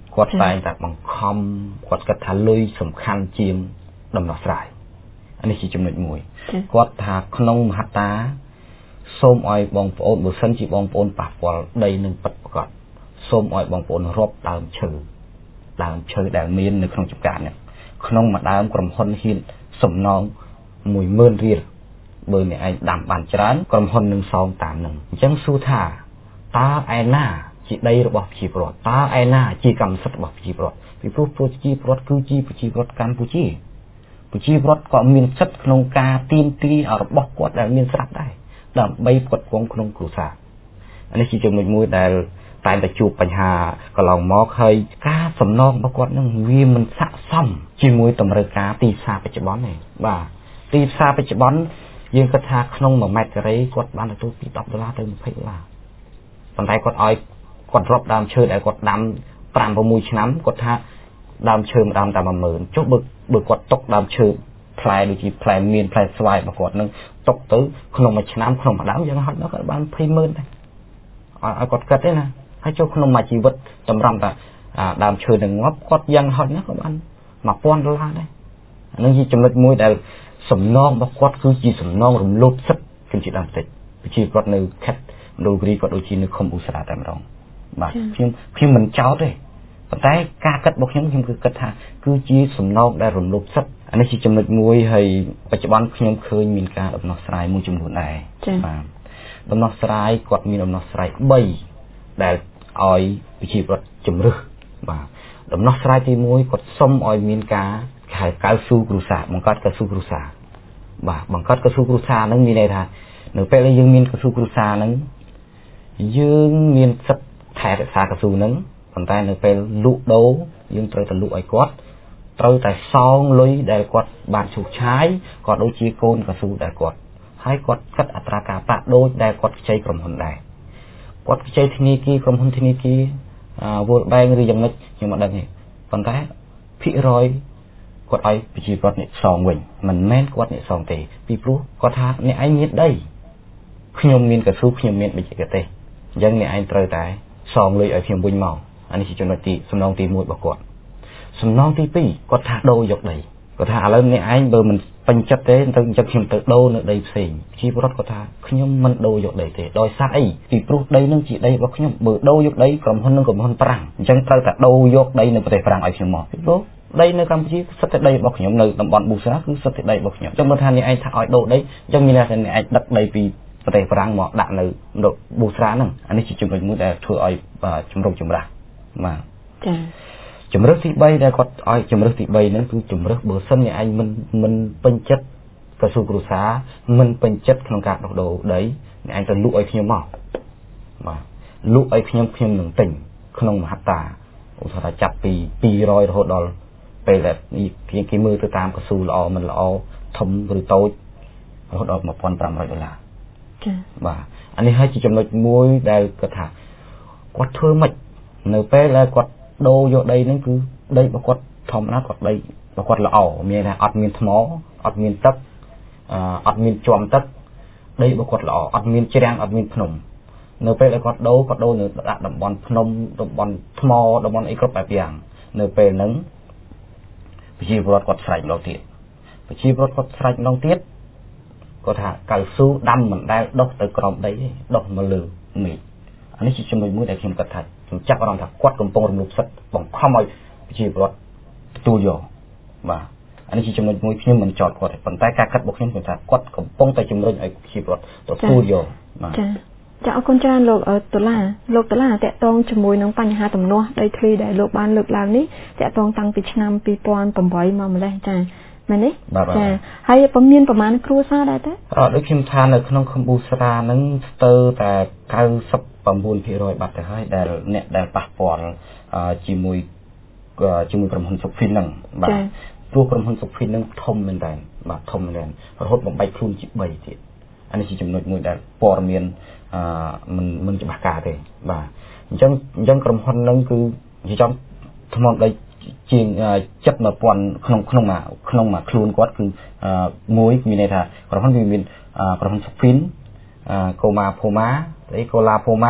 គាត់តែងតែបង្ខំគាត់គិតថាលុយសំខាន់ជាងដំណោះស្រាយអានេះជាចំណុចមួយគាត់ថាក្នុងមហត្តាសូមឲ្យបងប្អូនបើសិនជាបងប្អូនប៉ះពាល់ដីនឹងពិតប្រាកដសូមឲ្យបងប្អូនរាប់ដើមឈើដើមឈើដែលមាននៅក្នុងចម្ការនេះក្នុងមួយដើមក្រុមហ៊ុនហ៊ានសំណង មួយម៉ឺន រៀលបើអ្នកឯងដាំបានច្រើនក្រុមហ៊ុននឹងសងតាមនឹងអញ្ចឹងសួរថាតើឯណាជាដីរបស់ប្រជាពលរដ្ឋតើឯណាជាកម្មសិទ្ធិរបស់ប្រជាពលរដ្ឋពីព្រោះប្រជាពលរដ្ឋគឺជាប្រជាពលរដ្ឋកម្ពុជាប្រជាពលរដ្ឋក៏មានសិទ្ធិក្នុងការទាមទាររបស់គាត់ដែលមានស្រាប់ដែរដើម្បីផ្គត់ផ្គង់ក្នុងគ្រួសារអានេះជាចំណុចមួយដែលតែតែជួបបញ្ហាកន្លងមកហើយការសំណងរបស់គាត់នឹងវាមិនស័ក្តិសមជាមួយតម្រូវការទីផ្សារបច្ចុប្បន្នទេបាទទីផ្សារបច្ចុប្បន្នយើងគិតថាក្នុងមួយម៉ែត្រការ៉េគាត់បានទទួលពីដប់ដុល្លារទៅยี่สิบដុល្លារប៉ុន្តែគាត់ឲ្យគាត់រាប់ដើមឈើដែលគាត់ដាំfive sixឆ្នាំគាត់ថាដើមឈើម្ដងតែoneម៉ឺនចុះបើបើគាត់ຕົកដើមឈើផ្លែដូចជាផ្លែមៀនផ្លែស្វាយរបស់គាត់នឹងຕົកទៅក្នុងមួយឆ្នាំក្នុងមួយដើមយ៉ាងហោចណាស់គាត់បានยี่สิบម៉ឺនដែរឲ្យគាត់គិតទេណាហើយចូលក្នុងមួយជីវិតតម្រាំតែដើមឈើនឹងងាប់គាត់យ៉ាងហោចណាស់ក៏បានone thousandដុល្លារដែរអានឹងជាចំណុចមួយដែលសំណងរបស់គាត់គឺជាសំណងរំលោភសិទ្ធិគឺជាដើមតិចប្រជាពលរដ្ឋនៅខេត្តមណ្ឌលគិរីគាត់ដូចជានៅខុំឧស្សាហតែម្ដងបាទខ្ញុំខ្ញុំមិនចោទទេប៉ុន្តែការគិតរបស់ខ្ញុំខ្ញុំគឺគិតថាគឺជាសំណងដែលរំលោភសិទ្ធិអានេះជាចំណុចមួយហើយបច្ចុប្បន្នខ្ញុំឃើញមានការដំណោះស្រាយមួយចំនួនដែរបាទដំណោះស្រាយគាត់មានដំណោះស្រាយthreeដែលឲ្យប្រជាពលរដ្ឋជំរឹះបាទដំណោះស្រាយទីoneគាត់សុំឲ្យមានការហៅកៅស៊ូគ្រួសារបង្កើតកៅស៊ូគ្រួសារបាទបង្កើតកៅស៊ូគ្រួសារហ្នឹងមានន័យថានៅពេលដែលយើងមានកៅស៊ូគ្រួសារហ្នឹងយើងមានសិទ្ធិថែរក្សាកៅស៊ូហ្នឹងប៉ុន្តែនៅពេលលក់ដូរយើងត្រូវតែលក់ឲ្យគាត់ត្រូវតែសងលុយដែលគាត់បានឈូសឆាយក៏ដូចជាកូនកៅស៊ូដែលគាត់ហើយគាត់គិតអត្រាការប្រាក់ដូចដែលគាត់ខ្ចីក្រុមហ៊ុនដែរគាត់ខ្ចីធនាគារក្រុមហ៊ុនធនាគារ World Bank ឬយ៉ាងម៉េចខ្ញុំមិនដឹងទេប៉ុន្តែភាគរយគាត់ឲ្យប្រជាពលរដ្ឋអ្នកសងវិញមិនមែនគាត់អ្នកសងទេពីព្រោះគាត់ថាអ្នកឯងមានដីខ្ញុំមានកៅស៊ូខ្ញុំមានបច្ចេកទេសអញ្ចឹងអ្នកឯងត្រូវតែសងលុយឲ្យខ្ញុំវិញមកអានេះជាចំណុចទីសំណងទីoneរបស់គាត់សំណងទីtwoគាត់ថាដូរយកដីគាត់ថាឥឡូវអ្នកឯងបើមិនពេញចិត្តទេទៅអញ្ចឹងខ្ញុំទៅដូរនៅដីផ្សេងប្រជាពលរដ្ឋគាត់ថាខ្ញុំមិនដូរយកដីទេដោយសារអីពីព្រោះដីនឹងជាដីរបស់ខ្ញុំបើដូរយកដីក្រុមហ៊ុននឹងក្រុមហ៊ុនប្រាំងអញ្ចឹងត្រូវតែដូរយកដីនៅប្រទេសប្រាំងឲ្យខ្ញុំមកពីព្រោះដីនៅកម្ពុជាសិទ្ធិដីរបស់ខ្ញុំនៅតំបន់ប៊ូស្រាគឺសិទ្ធិដីរបស់ខ្ញុំអញ្ចឹងមើលថាអ្នកឯងថាឲ្យដូរដីអញ្ចឹងមានន័យថាអ្នកឯងដឹកដីពីប្រទេសប្រាំងមកដាក់នៅប៊ូស្រាហ្នឹងអានេះជាចំណុចមួយដែលធ្វើឲ្យជំរុំចម្រាស់បាទចាជំរើសទីthreeដែលគាត់ឲ្យជំរើសទីthreeហ្នឹងគឺជំរើសបើសិនអ្នកឯងមិនមិនពេញចិត្តកៅស៊ូគ្រួសារមិនពេញចិត្តក្នុងការដោះដូរដីអ្នកឯងទៅលក់ឲ្យខ្ញុំមកបាទលក់ឲ្យខ្ញុំខ្ញុំនឹងទិញក្នុងមហត្តាឧទាហរណ៍ចាប់ពីtwo hundredរហូតដល់ពេលដែលគេមើលទៅតាមកៅស៊ូល្អមិនល្អធំឬតូចរហូតដល់fifteen hundredដុល្លារចាបាទអានេះហើយជាចំណុចមួយដែលគាត់ថាគាត់ធ្វើម៉េចនៅពេលដែលគាត់ដូរយកដីហ្នឹងគឺដីរបស់គាត់ធម្មតាគាត់ដីរបស់គាត់ល្អមានថាអត់មានថ្មអត់មានទឹកអត់មានជាំទឹកដីរបស់គាត់ល្អអត់មានជ្រាំងអត់មានភ្នំនៅពេលដែលគាត់ដូរគាត់ដូរនៅដាក់តំបន់ភ្នំតំបន់ថ្មតំបន់អីគ្រប់បែបយ៉ាងនៅពេលហ្នឹងប្រជាពលរដ្ឋគាត់ស្រែកម្ដងទៀតប្រជាពលរដ្ឋគាត់ស្រែកម្ដងទៀតគាត់ថាកៅស៊ូដាំមិនដែលដុះទៅក្រោមដីទេដុះមកលើមេឃអានេះជាចំណុចមួយដែលខ្ញុំគិតថាខ្ញុំចាប់អារម្មណ៍ថាគាត់កំពុងរំលោភសិទ្ធិបង្ខំឲ្យប្រជាពលរដ្ឋទទួលយកបាទអានេះជាចំណុចមួយខ្ញុំមិនចោទគាត់ទេប៉ុន្តែការកាត់របស់ខ្ញុំគឺថាគាត់កំពុងតែជំរុញឲ្យប្រជាពលរដ្ឋទទួលយកបាទចាចាអរគុណច្រើនលោកដុល្លារលោកដុល្លារតកតងជាមួយនឹងបញ្ហាទំនាស់ដីធ្លីដែលលោកបានលើកឡើងនេះតកតងតាំងពីឆ្នាំtwo thousand eightមកម្លេះចាមែនទេចាហើយពមានប្រមាណគ្រួសារដែរទេអត់ដូចខ្ញុំថានៅក្នុងខំប៊ូស្រាហ្នឹងស្ទើរតែninety-nine percent បាត់ទៅហើយដែលអ្នកដែលប៉ះពាល់ជាមួយជាមួយក្រុមហ៊ុនសុកហ្វីនហ្នឹងបាទព្រោះក្រុមហ៊ុនសុកហ្វីនហ្នឹងធំមែនតើបាទធំមែនតើរហូតបំបែកខ្លួនជាthreeទៀតអានេះជាចំណុចមួយដែលព័ត៌មានអឺមិនមិនច្បាស់ការទេបាទអញ្ចឹងអញ្ចឹងក្រុមហ៊ុនហ្នឹងគឺនិយាយចំថ្មដីជាងseven thousandក្នុងក្នុងមួយក្នុងមួយខ្លួនគាត់គឺមួយមានន័យថាក្រុមហ៊ុនវាមានក្រុមហ៊ុនសុកហ្វីន កូម៉ាភូម៉ាអីកូឡាភូម៉ា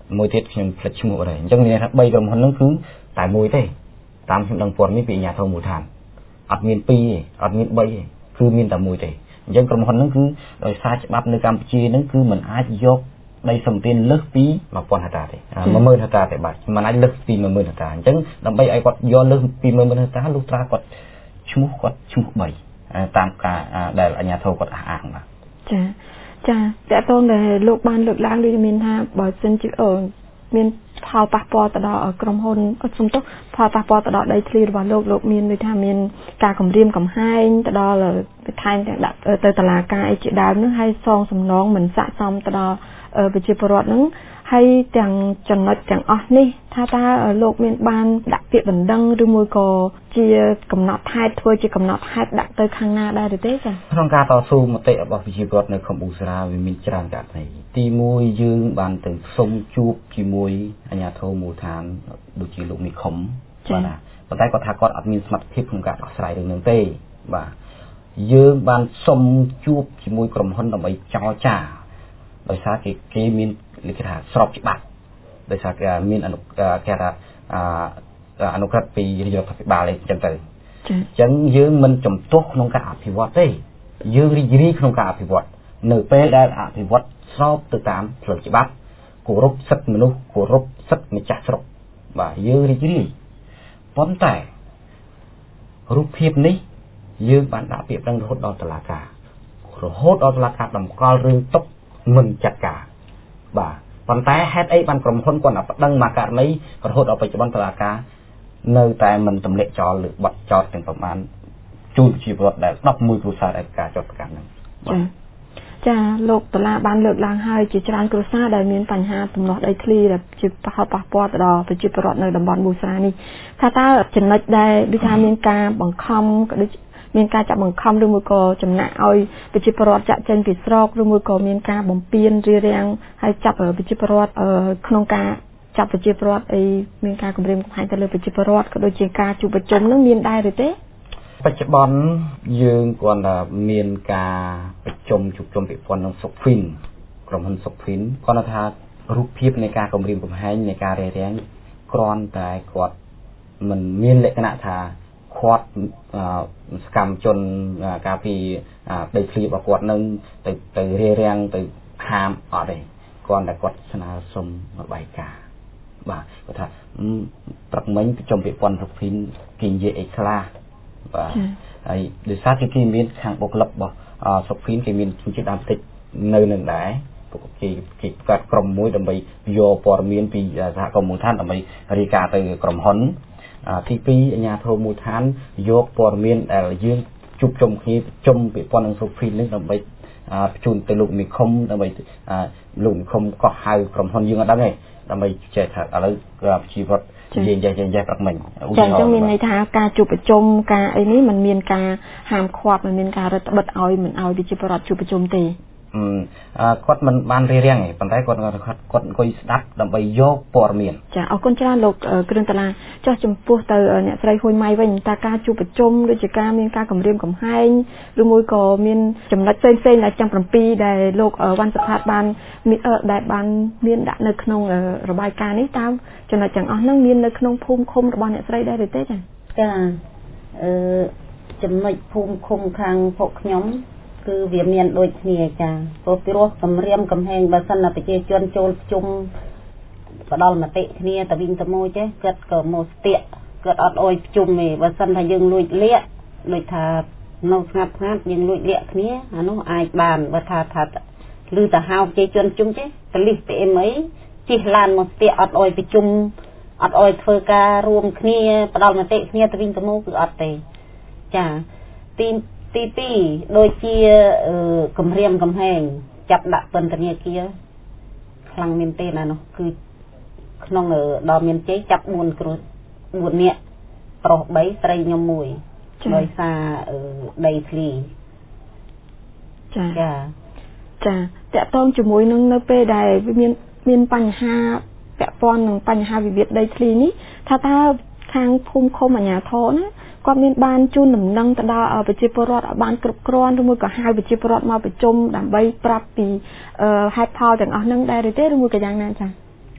មួយទៀតខ្ញុំផ្លិចឈ្មោះអីអញ្ចឹងមានថា3ក្រុមហ៊ុនហ្នឹងគឺតែមួយទេតាមខ្ញុំដឹងព័ត៌មានពីអាជ្ញាធរមូលដ្ឋានអត់មាន2ទេអត់មាន3ទេគឺមានតែមួយទេអញ្ចឹងក្រុមហ៊ុនហ្នឹងគឺដោយសារច្បាប់នៅកម្ពុជាហ្នឹងគឺมันអាចយកដីសម្បត្តិលើសពី một nghìn ហិកតាទេ một nghìn ហិកតាទេបាទมันអាចលើសពី một nghìn ហិកតាអញ្ចឹងដើម្បីឲ្យគាត់យកលើសពី một nghìn ហិកតាលុះត្រាគាត់ឈ្មោះគាត់ឈ្មោះ3តាមការដែលអាជ្ញាធរគាត់អះអាងបាទ
ចាចាតើតើដែលលោកបានលើកឡើងដូចមានថាបើសិនជាអឺមានផលប៉ះពាល់ទៅដល់ក្រុមហ៊ុនអត់សំទោសផលប៉ះពាល់ទៅដល់ដីធ្លីរបស់លោកលោកមានដូចថាមានការគម្រាមកំហែងទៅដល់ថែមទាំងដាក់ទៅតុលាការអីជាដើមនោះហើយសងសំណងមិនស័ក្តិសមទៅដល់ប្រជាពលរដ្ឋហ្នឹងហើយទាំងចំណុចទាំងអស់នេះថាតើលោកមានបានដាក់ពាក្យបណ្ដឹងឬមួយក៏ជាកំណត់ហេតុធ្វើជាកំណត់ហេតុដាក់ទៅខាងណាដែរទេចា៎
ក្នុងការតស៊ូមតិរបស់ប្រជាពលរដ្ឋនៅខំប៊ូស្រាវាមានច្រើនករណីទីមួយយើងបានទៅសុំជួបជាមួយអាជ្ញាធរមូលដ្ឋានដូចជាលោកនិគមបាទប៉ុន្តែគាត់ថាគាត់អត់មានសមត្ថភាពក្នុងការដោះស្រាយរឿងហ្នឹងទេបាទយើងបានសុំជួបជាមួយក្រុមហ៊ុនដើម្បីចរចាដោយសារគេគេមានលក្ខណៈស្របច្បាប់ដោយសារគេមានអនុគេថាអនុក្រឹត្យពីរដ្ឋាភិបាលអីចឹងទៅអញ្ចឹងយើងមិនចំទាស់ក្នុងការអភិវឌ្ឍទេយើងរីករាយក្នុងការអភិវឌ្ឍនៅពេលដែលអភិវឌ្ឍស្របទៅតាមផ្លូវច្បាប់គោរពសិទ្ធិមនុស្សគោរពសិទ្ធិម្ចាស់ស្រុកបាទយើងរីករាយប៉ុន្តែរូបភាពនេះយើងបានដាក់ពាក្យបណ្ដឹងរហូតដល់តុលាការរហូតដល់តុលាការតម្កល់រឿងទុកមិនចាត់ការបាទប៉ុន្តែហេតុអីបានក្រុមហ៊ុនគាត់អត់ដឹងមកករណីរហូតដល់បច្ចុប្បន្នតុលាការនៅតែមិនទម្លាក់ចោលឬបတ်ចោលទាំងប្រមាណជូនប្រជាពលរដ្ឋដែលដប់មួយគ្រួសារដែលការចោទប្រកាន់ហ្នឹង
ចាចាលោកតុលាបានលើកឡើងហើយជាច្រើនគ្រួសារដែលមានបញ្ហាទំនាស់ដីធ្លីដែលជាផលប៉ះពាល់ទៅដល់ប្រជាពលរដ្ឋនៅតំបន់ប៊ូស្រានេះថាតើចំណុចដែលដូចថាមានការបង្ខំក៏ដូចមានការចាប់បង្ខំឬមួយក៏ចំណាក់ឲ្យប្រជាពលរដ្ឋចាក់ចេញពីស្រុកឬមួយក៏មានការបំពានរារាំងឲ្យចាប់ប្រជាពលរដ្ឋក្នុងការចាប់ប្រជាពលរដ្ឋអីមានការគម្រាមកំហែងទៅលើប្រជាពលរដ្ឋក៏ដូចជាការជួបប្រជុំនឹងមានដែរឬទេ
បច្ចុប្បន្នយើងគ្រាន់តែមានការប្រជុំជួបជុំពាក់ព័ន្ធនឹងសុកហ្វីនក្រុមហ៊ុនសុកហ្វីនគាត់ថារូបភាពនៃការគម្រាមកំហែងនៃការរារាំងគ្រាន់តែគាត់មិនមានលក្ខណៈថាគាត់សកម្មជនការពីដីធ្លីរបស់គាត់នឹងទៅទៅរារាំងទៅហាមអត់ទេគាត់តែគាត់ស្នើសុំបាយការបាទគាត់ថាព្រឹកមិញប្រជុំពាក្យប៉ុនសុភីនគេនិយាយអីខ្លះបាទហើយដោយសារគេមានខាងបុគ្គលិករបស់សុភីនគេមានជំនឿដើមតិចនៅនឹងដែរគេគេកាត់ក្រុមមួយដើម្បីយកព័ត៌មានពីសហគមន៍មូលដ្ឋានដើម្បីរាយការណ៍ទៅក្រុមហ៊ុនទីពីរអាជ្ញាធរមូលដ្ឋានយកព័ត៌មានដែលយើងជួបជុំគ្នាប្រជុំពាក្យប៉ុននឹងសុភីននេះដើម្បីបញ្ជូនទៅលោកនិគមដើម្បីលោកនិគមកោះហៅក្រុមហ៊ុនយើងអត់ដឹងទេដើម្បីចែកថាឥឡូវជីវិតនិយាយចេះចេះប្រឹកមិញ
ចាអញ្ចឹងមានន័យថាការជួបប្រជុំការអីនេះมันមានការហាមឃាត់มันមានការរឹតបន្តឹងឲ្យមិនឲ្យប្រជាពលរដ្ឋជួបប្រជុំទេ
គាត់មិនបានរៀបរៀងទេប៉ុន្តែគាត់គាត់គាត់អង្គុយស្ដាប់ដើម្បីយកព័ត៌មាន
ចាអរគុណច្រើនលោកគ្រឿងតាឡាចុះចំពោះទៅអ្នកស្រីហ៊ុយម៉ៃវិញតើការជួបប្រជុំដូចជាការមានការគម្រាមកំហែងឬមួយក៏មានចំណុចផ្សេងផ្សេងដែលចាំប្រាំពីរដែលលោកវ៉ាន់សុផាតបានដែលបានមានដាក់នៅក្នុងរបាយការណ៍នេះតើចំណុចទាំងអស់ហ្នឹងមាននៅក្នុងភូមិឃុំរបស់អ្នកស្រីដែរឬទេចា
ចាអឺចំណុចភូមិឃុំខាងពួកខ្ញុំគឺវាមានដូចគ្នាចាព្រោះពីរោះគម្រាមកំហែងបើសិនតែប្រជាជនចូលប្រជុំផ្ដល់មតិគ្នាទៅវិញទៅមកចេះគាត់ក៏មកស្ទាក់គាត់អត់អោយប្រជុំទេបើសិនថាយើងលួចលាក់ដូចថានៅស្ងាត់ស្ងាត់យើងលួចលាក់គ្នាអានោះអាចបានបើថាថាឮទៅហៅប្រជាជនជុំចេះកលិះពីអីអីជិះឡានមកស្ទាក់អត់អោយប្រជុំអត់អោយធ្វើការរួមគ្នាផ្ដល់មតិគ្នាទៅវិញទៅមកគឺអត់ទេចាទីទីពីរដូចជាគម្រាមកំហែងចាប់ដាក់ពន្ធនាគារខ្លាំងមែនទេណានោះគឺក្នុងដល់មានជ័យចាប់4គ្រួ4នាក់ប្រុស3ស្រីខ្ញុំមួយដោយសារដីធ្លី
ចាចាចាតកតងជាមួយនឹងនៅពេលដែលមានមានបញ្ហាពាក់ព័ន្ធនឹងបញ្ហាវិវាទដីធ្លីនេះថាតើខាងភូមិឃុំអាជ្ញាធរណាគាត់មានបានជូនដំណឹងទៅដល់ប្រជាពលរដ្ឋឲ្យបានគ្រប់គ្រាន់ឬមួយក៏ហៅប្រជាពលរដ្ឋមកប្រជុំដើម្បីប្រាប់ពីហេតុផលទាំងអស់ហ្នឹងដែរទេឬមួយក៏យ៉ាងណាចា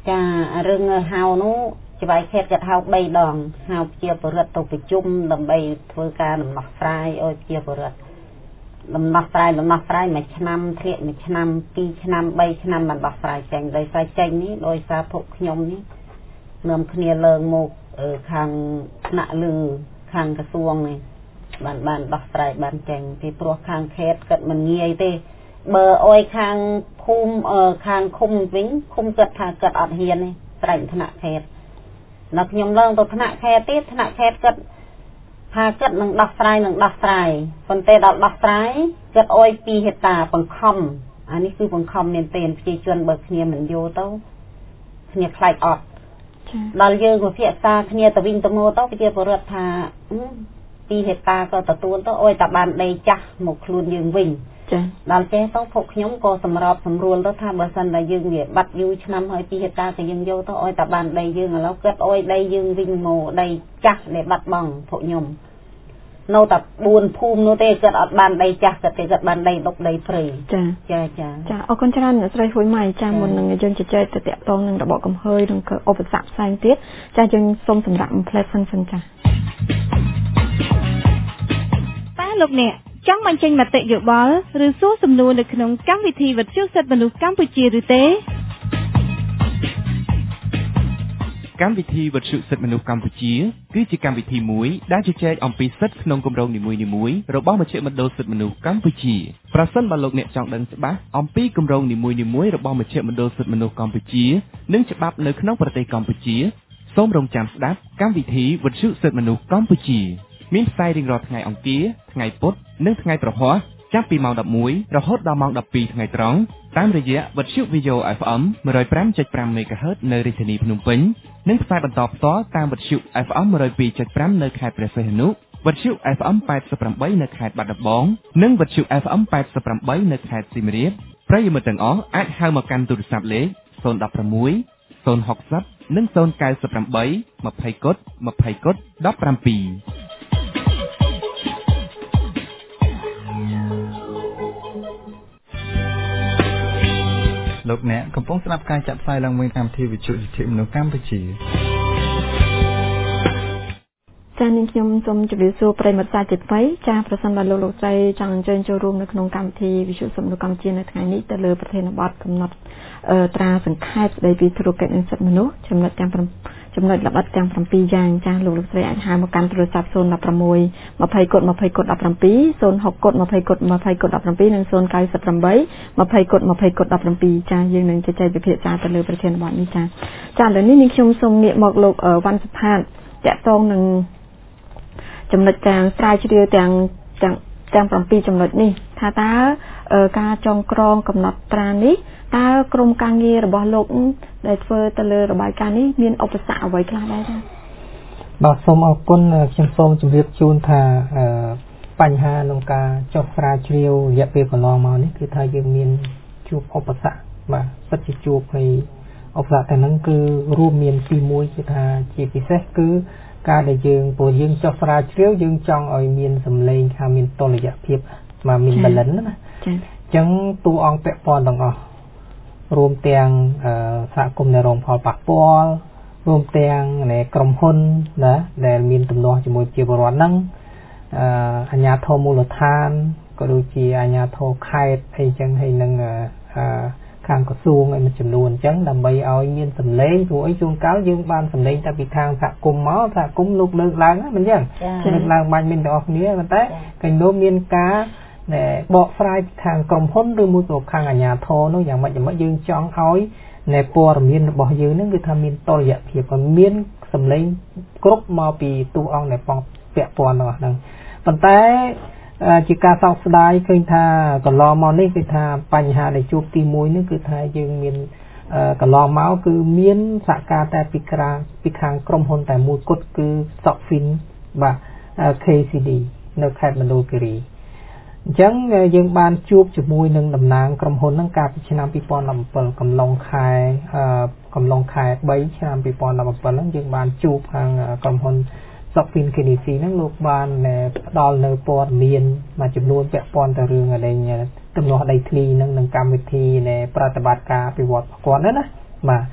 ចារឿងហៅនោះច្បាយខេតគាត់ហៅបីដងហៅជាបរិទ្ធទៅប្រជុំដើម្បីធ្វើការដំណោះស្រាយឲ្យជាបរិទ្ធដំណោះស្រាយដំណោះស្រាយមួយឆ្នាំធ្លាក់មួយឆ្នាំពីរឆ្នាំបីឆ្នាំបានដោះស្រាយចេញដោយសារចេញនេះដោយសារភពខ្ញុំនេះនាំគ្នាលើងមកខាងថ្នាក់លើខាងក្រសួងនេះបានបានដោះស្រាយបានចេញពីព្រោះខាងខេតគាត់មិនងាយទេបើអុយខាងភូមិខាងឃុំវិញឃុំគាត់ថាគាត់អត់ហ៊ានទេស្រែកថ្នាក់ខេតដល់ខ្ញុំឡើងទៅថ្នាក់ខេតទៀតថ្នាក់ខេតគាត់ថាគាត់នឹងដោះស្រាយនឹងដោះស្រាយប៉ុន្តែដល់ដោះស្រាយគាត់អុយពីហេតាបង្ខំអានេះគឺបង្ខំមែនទែនប្រជាជនបើគ្នាមិនយល់ទៅគ្នាខ្លាចអត់ដល់យើងពិភាក្សាគ្នាទៅវិញទៅមកទៅប្រជាពលរដ្ឋថាពីហេតាក៏ទទួលទៅអុយតែបានដីចាស់មកខ្លួនយើងវិញចាដល់ចេះទៅពួកខ្ញុំក៏សម្របសម្រួលទៅថាបើសិនតែយើងវាបាត់យូរឆ្នាំហើយពីហេតាក៏យើងយកទៅអុយតែបានដីយើងឥឡូវគាត់អុយដីយើងវិញមកដីចាស់ដែលបាត់បង់ពួកខ្ញុំនៅតែបួនភូមិនោះទេគាត់អត់បានដីចាស់គាត់ទេគាត់បានដីដុកដីព្រៃចាចាចា
ចាអរគុណច្រើនអ្នកស្រីហួយម៉ៃចាមុននឹងយើងជជែកទៅតាក់ទងនឹងរបបកំហើយនឹងឧបសគ្គផ្សេងទៀតចាយើងសូមសម្រាប់ផ្លែសិនសិនចា
ប៉ាលោកអ្នកចង់បញ្ចេញមតិយោបល់ឬសួរសំណួរនៅក្នុងកម្មវិធីវិទ្យុសិទ្ធិមនុស្សកម្ពុជាឬទេ
កម្មវិធីវិទ្យុសិទ្ធិមនុស្សកម្ពុជាគឺជាកម្មវិធីមួយដែលជជែកអំពីសិទ្ធិក្នុងគម្រោងនីមួយៗរបស់មជ្ឈមណ្ឌលសិទ្ធិមនុស្សកម្ពុជាប្រសិនបើលោកអ្នកចង់ដឹងច្បាស់អំពីគម្រោងនីមួយៗរបស់មជ្ឈមណ្ឌលសិទ្ធិមនុស្សកម្ពុជានិងច្បាប់នៅក្នុងប្រទេសកម្ពុជាសូមរងចាំស្ដាប់កម្មវិធីវិទ្យុសិទ្ធិមនុស្សកម្ពុជាមានផ្សាយរៀងរាល់ថ្ងៃអង្គារថ្ងៃពុធនិងថ្ងៃប្រហ័សចាប់ពីម៉ោងដប់មួយរហូតដល់ម៉ោងដប់ពីរថ្ងៃត្រង់តាមរយៈវិទ្យុ Video เอฟ เอ็ม one oh five point five មេហ្គាហឺតនៅរាជធានីភ្នំពេញនិងផ្សាយបន្តផ្ទាល់តាមវិទ្យុ เอฟ เอ็ม one oh two point five នៅខេត្តព្រះសីហនុវិទ្យុ เอฟ เอ็ม eighty-eight នៅខេត្តបាត់ដំបងនិងវិទ្យុ เอฟ เอ็ม eighty-eight នៅខេត្តសៀមរាបប្រិយមិត្តទាំងអស់អាចហៅមកកាន់ទូរស័ព្ទលេខzero one six zero six zeroនិងzero nine eight twentyកុដtwentyកុដseventeen
លោកអ្នកកំពុងស្ដាប់ការចាក់ផ្សាយឡើងវិញកម្មវិធីវិទ្យុសិទ្ធិមនុស្សកម្ពុជា
ចា៎នាងខ្ញុំសូមជម្រាបសួរប្រិយមិត្តសាជាថ្មីចា៎ប្រសិនបើលោកលោកស្រីចង់អញ្ជើញចូលរួមនៅក្នុងកម្មវិធីវិទ្យុសិទ្ធិមនុស្សកម្ពុជានៅថ្ងៃនេះទៅលើប្រធានបទកំណត់ត្រាសង្ខេបស្ដីពីធុរកិច្ចនិងសិទ្ធិមនុស្សចំណុចទាំងចំណុចល្បិតទាំងsevenយ៉ាងចាស់លោកលោកស្រីអាចហៅមកកាន់ទូរស័ព្ទzero one six twentyកុដtwentyកុដseventeen zero sixកុដtwentyកុដtwentyកុដseventeenនិងzero nine eight twentyកុដtwentyកុដseventeenចាស់យើងនឹងជជែកវិភាសាទៅលើប្រធានបទនេះចា៎ចា៎ឥឡូវនេះនាងខ្ញុំសូមងាកមកលោកវ៉ាន់សុផាតតាក់ទងនឹងចំណុចទាំងស្រាវជ្រាវទាំងទាំងទាំងsevenចំណុចនេះថាតើការចងក្រងកំណត់ត្រានេះតើក្រុមការងាររបស់លោកដែលធ្វើទៅលើរបាយការណ៍នេះមានឧបសគ្គអ្វីខ្លះដែរទេ
បាទសូមអរគុណខ្ញុំសូមជម្រាបជូនថាបញ្ហាក្នុងការចុះស្រាវជ្រាវរយៈពេលកន្លងមកនេះគឺថាយើងមានជួបឧបសគ្គបាទពិតជាជួបហើយឧបសគ្គទាំងហ្នឹងគឺរួមមានទីមួយគឺថាជាពិសេសគឺការដែលយើងព្រោះយើងចុះស្រាវជ្រាវយើងចង់ឲ្យមានសម្លេងថាមានតុល្យភាពមកមាន balance ណាចា៎អញ្ចឹងតួអង្គពាក់ព័ន្ធទាំងអស់រួមទាំងសហគមន៍នៃរងផលប៉ះពាល់រួមទាំងនៃក្រុមហ៊ុនណាដែលមានទំនាស់ជាមួយជាពលរដ្ឋហ្នឹងអាជ្ញាធរមូលដ្ឋានក៏ដូចជាអាជ្ញាធរខេត្តអីចឹងហើយនឹងខាងក្រសួងឲ្យមួយចំនួនអញ្ចឹងដើម្បីឲ្យមានសម្លេងព្រោះអីជួនកាលយើងបានសម្លេងតែពីខាងសហគមន៍មកសហគមន៍លោកលើកឡើងហ្នឹងមិនអញ្ចឹងលើកឡើងបាច់មានទាំងអស់គ្នាប៉ុន្តែគេនោះមានការបកស្រាយខាងក្រុមហ៊ុនឬមួយក៏ខាងអាជ្ញាធរនោះយ៉ាងម៉េចយ៉ាងម៉េចយើងចង់ឲ្យនៃព័ត៌មានរបស់យើងនឹងគឺថាមានតុល្យភាពក៏មានសម្លេងគ្រប់មកពីតួអង្គដែលបងពាក់ព័ន្ធរបស់ហ្នឹងប៉ុន្តែជាការសោកស្ដាយឃើញថាកន្លងមកនេះគឺថាបញ្ហាដែលជួបទីមួយនេះគឺថាយើងមានកន្លងមកគឺមានសហការតែពីក្រៅពីខាងក្រុមហ៊ុនតែមួយគត់គឺ Sofin បាទ K C D នៅខេត្តមណ្ឌលគិរីអញ្ចឹងយើងបានជួបជាមួយនឹងតំណាងក្រុមហ៊ុនហ្នឹងកាលពីឆ្នាំtwo thousand seventeenកំឡុងខែកំឡុងខែthreeឆ្នាំtwo thousand seventeenហ្នឹងយើងបានជួបខាងក្រុមហ៊ុន Sofin K D C ហ្នឹងលោកបានផ្ដល់នៅព័ត៌មានមួយចំនួនពាក់ព័ន្ធទៅរឿងអីទំនាស់ដីធ្លីហ្នឹងនឹងកម្មវិធីនៃប្រតិបត្តិការអភិវឌ្ឍរបស់គាត់ណាបាទ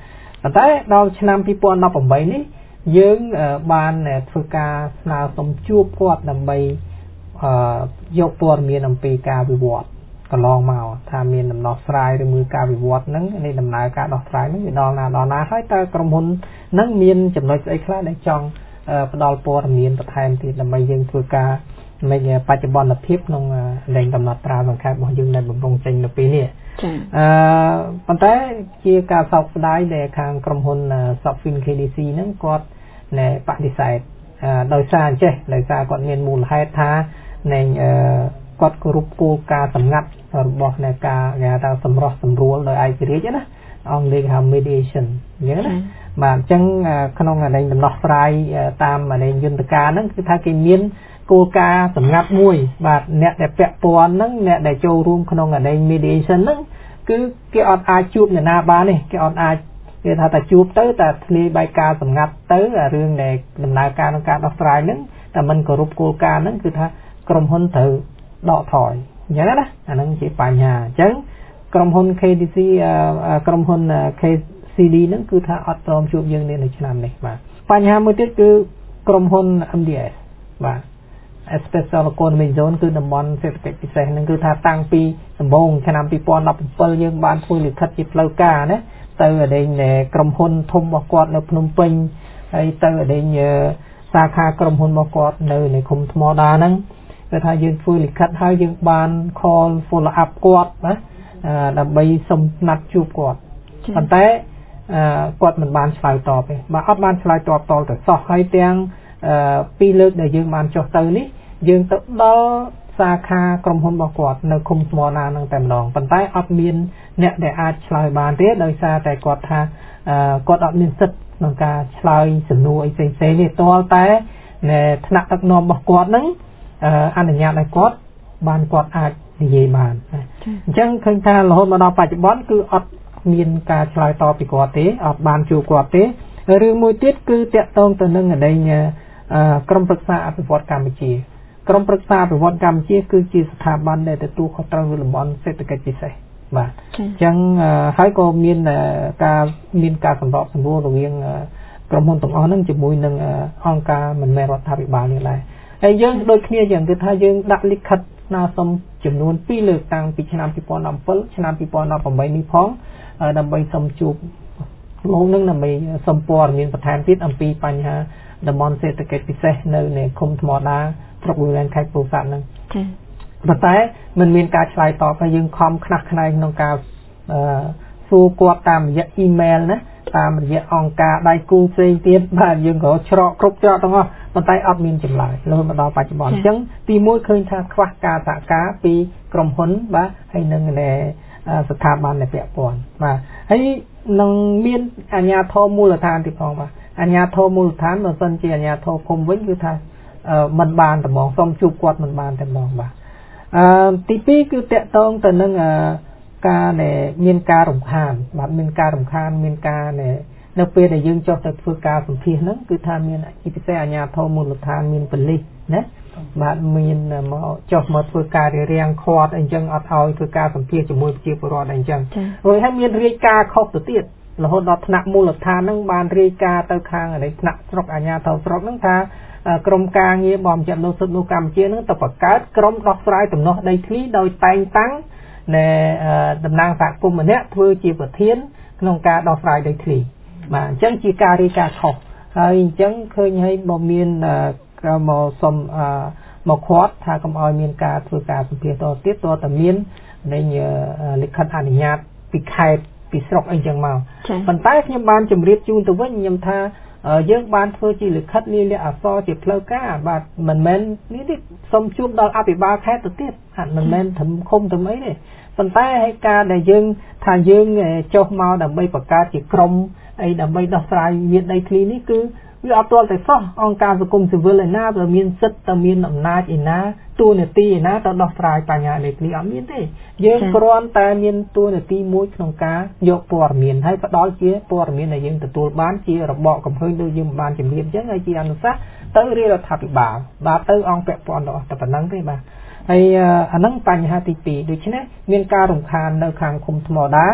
ប៉ុន្តែដល់ឆ្នាំពីរពាន់ដប់ប្រាំបីនេះយើងបានធ្វើការស្នើសុំជួបគាត់ដើម្បីយកព័ត៌មានអំពីការវិវត្តកន្លងមកថាមានដំណោះស្រាយឬមួយការវិវត្តហ្នឹងនេះដំណើរការដោះស្រាយហ្នឹងវាដល់ណាដល់ណាហើយតើក្រុមហ៊ុនហ្នឹងមានចំណុចស្អីខ្លះដែលចង់ផ្ដល់ព័ត៌មានបន្ថែមទៀតដើម្បីយើងធ្វើការនៃបច្ចុប្បន្នភាពក្នុងដែនកំណត់ត្រាសង្ខេបរបស់យើងដែលបំរុងចេញនៅពេលនេះចា៎អឺប៉ុន្តែជាការសោកស្ដាយដែលខាងក្រុមហ៊ុន Sofin ខេ ឌី ស៊ី ហ្នឹងគាត់ណែបដិសេធដោយសារអញ្ចេះដោយសារគាត់មានមូលហេតុថានៃគាត់គោរពគោលការណ៍សម្ងាត់របស់នៃការគេហៅថាសម្រោះសម្រួលដោយឯករាជ្យណាអង់គ្លេសហៅ mediation អញ្ចឹងណាបាទអញ្ចឹងក្នុងអានេះដំណោះស្រាយតាមអានេះយន្តការហ្នឹងគឺថាគេមានគោលការណ៍សម្ងាត់មួយបាទអ្នកដែលពាក់ព័ន្ធហ្នឹងអ្នកដែលចូលរួមក្នុងអានេះ mediation ហ្នឹងគឺគេអត់អាចជួបអ្នកណាបានទេគេអត់អាចគេថាតែជួបទៅតែធ្លាយបែកការសម្ងាត់ទៅរឿងដែលដំណើរការក្នុងការដោះស្រាយហ្នឹងតែមិនគោរពគោលការណ៍ហ្នឹងគឺថាក្រុមហ៊ុនត្រូវដកថយអញ្ចឹងណាអាហ្នឹងជាបញ្ហាអញ្ចឹងក្រុមហ៊ុន ខេ ឌី ស៊ី ក្រុមហ៊ុន ខេ ស៊ី ឌី ហ្នឹងគឺថាអត់ព្រមជួបយើងនៅឆ្នាំនេះបាទបញ្ហាមួយទៀតគឺក្រុមហ៊ុន អេម ឌី អេស បាទ Special Economic Zone គឺតំបន់សេដ្ឋកិច្ចពិសេសហ្នឹងគឺថាតាំងពីដំបូងឆ្នាំពីរពាន់ដប់ប្រាំbảyយើងបានធ្វើលិខិតជាផ្លូវការណាទៅអដែងក្រុមហ៊ុនធំរបស់គាត់នៅភ្នំពេញហើយទៅអដែងសាខាក្រុមហ៊ុនរបស់គាត់នៅในឃុំថ្មដាហ្នឹងគឺថាយើងធ្វើលិខិតហើយយើងបាន call follow up គាត់ណាដើម្បីសុំណាត់ជួបគាត់ប៉ុន្តែគាត់មិនបានឆ្លើយតបទេបាទអត់បានឆ្លើយតបតទៅសោះហើយទាំងពីរលើកដែលយើងបានចុះទៅនេះយើងទៅដល់សាខាក្រុមហ៊ុនរបស់គាត់នៅឃុំថ្មណានឹងតែម្ដងប៉ុន្តែអត់មានអ្នកដែលអាចឆ្លើយបានទេដោយសារតែគាត់ថាគាត់អត់មានសិទ្ធិក្នុងការឆ្លើយសំណួរអីផ្សេងៗទេទាល់តែថ្នាក់ដឹកនាំរបស់គាត់នឹងអនុញ្ញាតឲ្យគាត់បានគាត់អាចនិយាយបានអញ្ចឹងឃើញថារហូតមកដល់បច្ចុប្បន្នគឺអត់មានការឆ្លើយតបពីគាត់ទេអត់បានជួបគាត់ទេរឿងមួយទៀតគឺតាក់ទងទៅនឹងអដែងក្រុមប្រឹក្សាអភិវឌ្ឍកម្ពុជាក្រុមប្រឹក្សាអភិវឌ្ឍកម្ពុជាគឺជាស្ថាប័នដែលទទួលខុសត្រូវលើតំបន់សេដ្ឋកិច្ចពិសេសបាទអញ្ចឹងហើយក៏មានការមានការសម្របសម្រួលរវាងក្រុមហ៊ុនទាំងអស់ហ្នឹងជាមួយនឹងអង្គការមិនមែនរដ្ឋាភិបាលនេះដែរហើយយើងដូចគ្នាយ៉ាងគឺថាយើងដាក់លិខិតស្នើសុំចំនួនពីរលើកតាំងពីឆ្នាំពីរពាន់ដប់bảyឆ្នាំពីរពាន់ដប់ប្រាំបីនេះផងដើម្បីសុំជួបលោកនឹងដើម្បីសុំព័ត៌មានបន្ថែមទៀតអំពីបញ្ហាតំបន់សេដ្ឋកិច្ចពិសេសនៅនៃឃុំថ្មដាស្រុកវាលវែងខេត្តពោធិ៍សាត់ហ្នឹងប៉ុន្តែមិនមានការឆ្លើយតបហើយយើងខំខ្នះខ្នែងក្នុងការសួរគាត់តាមរយៈអ៊ីមែលណាតាមរយៈអង្គការដៃគូផ្សេងទៀតបាទយើងក៏ច្រកគ្រប់ច្រកទាំងអស់ប៉ុន្តែអត់មានចម្លើយរហូតមកដល់បច្ចុប្បន្នអញ្ចឹងទីមួយឃើញថាខ្វះការសហការពីក្រុមហ៊ុនបាទហើយនឹងស្ថាប័នដែលពាក់ព័ន្ធបាទហើយនឹងមានអាជ្ញាធរមូលដ្ឋានទៀតផងបាទអាជ្ញាធរមូលដ្ឋានបើសិនជាអាជ្ញាធរភូមិវិញគឺថាមិនបានតែហ្មងសូមជួបគាត់មិនបានតែហ្មងបាទអឺទីពីរគឺតាក់ទងទៅនឹងការដែលមានការរំខានបាទមានការរំខានមានការនៅពេលដែលយើងចុះទៅធ្វើការសម្ភាសហ្នឹងគឺថាមានជាពិសេសអាជ្ញាធរមូលដ្ឋានមានប៉ូលីសណាបាទមានមកចុះមកធ្វើការរារាំងឃាត់អីចឹងអត់ឲ្យធ្វើការសម្ភាសជាមួយប្រជាពលរដ្ឋអីចឹងរួចហើយមានរាយការណ៍ខុសទៅទៀតរហូតដល់ថ្នាក់មូលដ្ឋានហ្នឹងបានរាយការណ៍ទៅខាងនៃថ្នាក់ស្រុកអាជ្ញាធរស្រុកហ្នឹងថាក្រមការងារបម្រើមនុស្សសិទ្ធិមនុស្សកម្ពុជាហ្នឹងទៅបង្កើតក្រុមដោះស្រាយទំនាស់ដីធ្លីដោយតែងតាំងនៃតំណាងសហគមន៍ម្នាក់ធ្វើជាប្រធានក្នុងការដោះស្រាយដីធ្លីបាទអញ្ចឹងជាការរាយការណ៍ខុសហើយអញ្ចឹងឃើញឲ្យបើមានមកសុំមកខាត់ថាកុំឲ្យមានការធ្វើការសម្ភាសតទៀតតើតើមាននៃលិខិតអនុញ្ញាតពីខេត្តពីស្រុកអីចឹងមកប៉ុន្តែខ្ញុំបានជម្រាបជូនទៅវិញខ្ញុំថាយើងបានធ្វើជាលិខិតលាយលក្ខណ៍អក្សរជាផ្លូវការបាទមិនមែននេះទេសុំជួបដល់អភិបាលខេត្តទៅទៀតមិនមែនធំឃុំទៅអីទេប៉ុន្តែហើយការដែលយើងថាយើងចុះមកដើម្បីបង្កើតជាក្រុមអីដើម្បីដោះស្រាយមានដីធ្លីនេះគឺវាអត់ទាល់តែសោះអង្គការសង្គមស៊ីវិលឯណាដែលមានសិទ្ធិតែមានអំណាចឯណាតួនាទីឯណាទៅដោះស្រាយបញ្ហាដីធ្លីអត់មានទេយើងគ្រាន់តែមានតួនាទីមួយក្នុងការយកព័ត៌មានហើយផ្ដល់ជាព័ត៌មានដែលយើងទទួលបានជារបបកំហើញដូចយើងបានជំរាបអញ្ចឹងហើយជាអនុសាសន៍ទៅរាជរដ្ឋាភិបាលបាទទៅអង្គពាក់ព័ន្ធដល់តែប៉ុណ្្នឹងទេបាទហើយអាហ្នឹងបញ្ហាទីពីរដូច្នេះមានការរំខាននៅខាងឃុំថ្មដា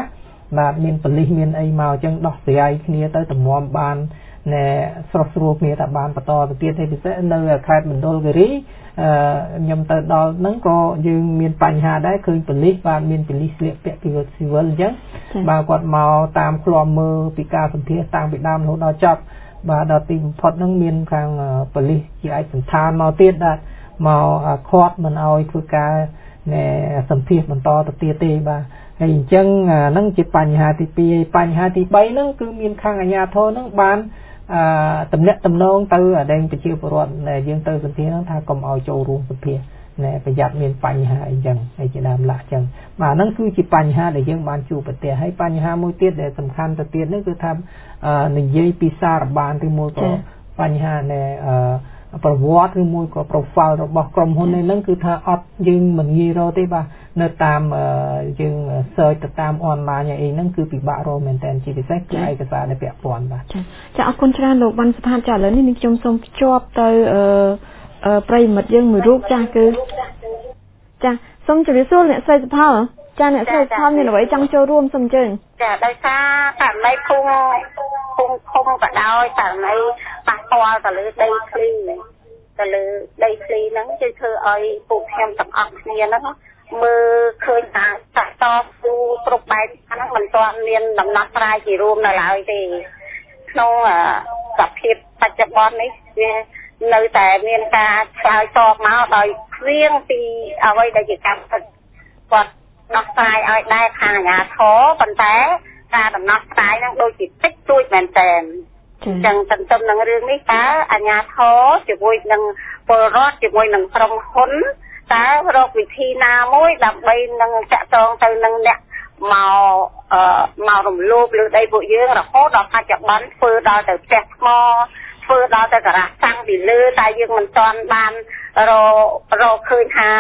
បាទមានប៉ូលីសមានអីមកអញ្ចឹងដោះស្រាយគ្នាទៅតម្រាំបានណែស្រស់ស្រួលគ្នាថាបានបន្តទៅទៀតទេពិសេសនៅខេត្តមណ្ឌលគិរីអឺខ្ញុំទៅដល់ហ្នឹងក៏យើងមានបញ្ហាដែរឃើញប៉ូលីសបាទមានប៉ូលីសស្លៀកពាក់ពីស៊ីវិលអញ្ចឹងបាទគាត់មកតាមឃ្លាំមើលពីការសម្ភាសតាំងពីដើមរហូតដល់ចប់បាទដល់ទីបំផុតហ្នឹងមានខាងប៉ូលីសជាឯកសណ្ឋានមកទៀតដែរមកខាត់មិនឲ្យធ្វើការណែសម្ភាសបន្តទៅទៀតទេបាទហើយអញ្ចឹងហ្នឹងជាបញ្ហាទីពីរបញ្ហាទីបីហ្នឹងគឺមានខាងអាជ្ញាធរហ្នឹងបានអឺតំណាក់តំណងទៅដែនប្រជាពលរដ្ឋដែលយើងទៅសម្ភាសហ្នឹងថាកុំឲ្យចូលរួមសម្ភាសណែប្រយ័ត្នមានបញ្ហាអីចឹងហើយជាដើមឡាក់ចឹងបាទហ្នឹងគឺជាបញ្ហាដែលយើងបានជួបប្រទះហើយបញ្ហាមួយទៀតដែលសំខាន់ទៅទៀតនេះគឺថានិយាយពីសារបានឬមួយក៏បញ្ហាណែអឺប្រវត្តិឬមួយក៏ profile របស់ក្រុមហ៊ុននេះហ្នឹងគឺថាអត់យើងមិនងាយរកទេបាទនៅតាមយើង search ទៅតាម online អីហ្នឹងគឺពិបាករកមែនតើជាពិសេសគឺឯកសារដែលពាក់ព័ន្ធបាទ
ចាអរគុណច្រើនលោកវ៉ាន់សុផាតចាឥឡូវនេះនឹងខ្ញុំសូមភ្ជាប់ទៅអឺប្រិមិត្តយើងមួយរូបចាគឺចាសូមជម្រាបសួរអ្នកស្រីសុផលចាអ្នកស្រីសុផលមានអ្វីចង់ចូលរួមសូមអញ្ជើញ
ចាដោយសារករណីភូមិភូមិឃុំក៏ដោយករណីប៉ះពាល់ទៅលើដីធ្លីទៅលើដីធ្លីហ្នឹងជួយធ្វើឲ្យពួកខ្ញុំទាំងអស់គ្នាហ្នឹងមើលឃើញថាតតស៊ូគ្រប់បែបហ្នឹងមិនទាន់មានដំណោះស្រាយជារួមនៅឡើយទេក្នុងសភាពបច្ចុប្បន្ននេះវានៅតែមានការឆ្លើយតបមកដោយគ្រៀងពីអ្វីដែលជាកម្មសិទ្ធិគាត់ដោះស្រាយឲ្យដែរខាងអាជ្ញាធរប៉ុន្តែការដំណោះស្រាយហ្នឹងដូចជាតិចតួចមែនតើអញ្ចឹងទន្ទឹមនឹងរឿងនេះតើអាជ្ញាធរជាមួយនឹងពលរដ្ឋជាមួយនឹងក្រុមហ៊ុនតើរកវិធីណាមួយដើម្បីនឹងចាក់ចងទៅនឹងអ្នកមកអឺមករំលោភលើដីពួកយើងរហូតដល់បច្ចុប្បន្នធ្វើដល់ទៅផ្ទះថ្មធ្វើដល់ទៅការ៉ាសាំងពីលើតែយើងមិនទាន់បានរករកឃើញថា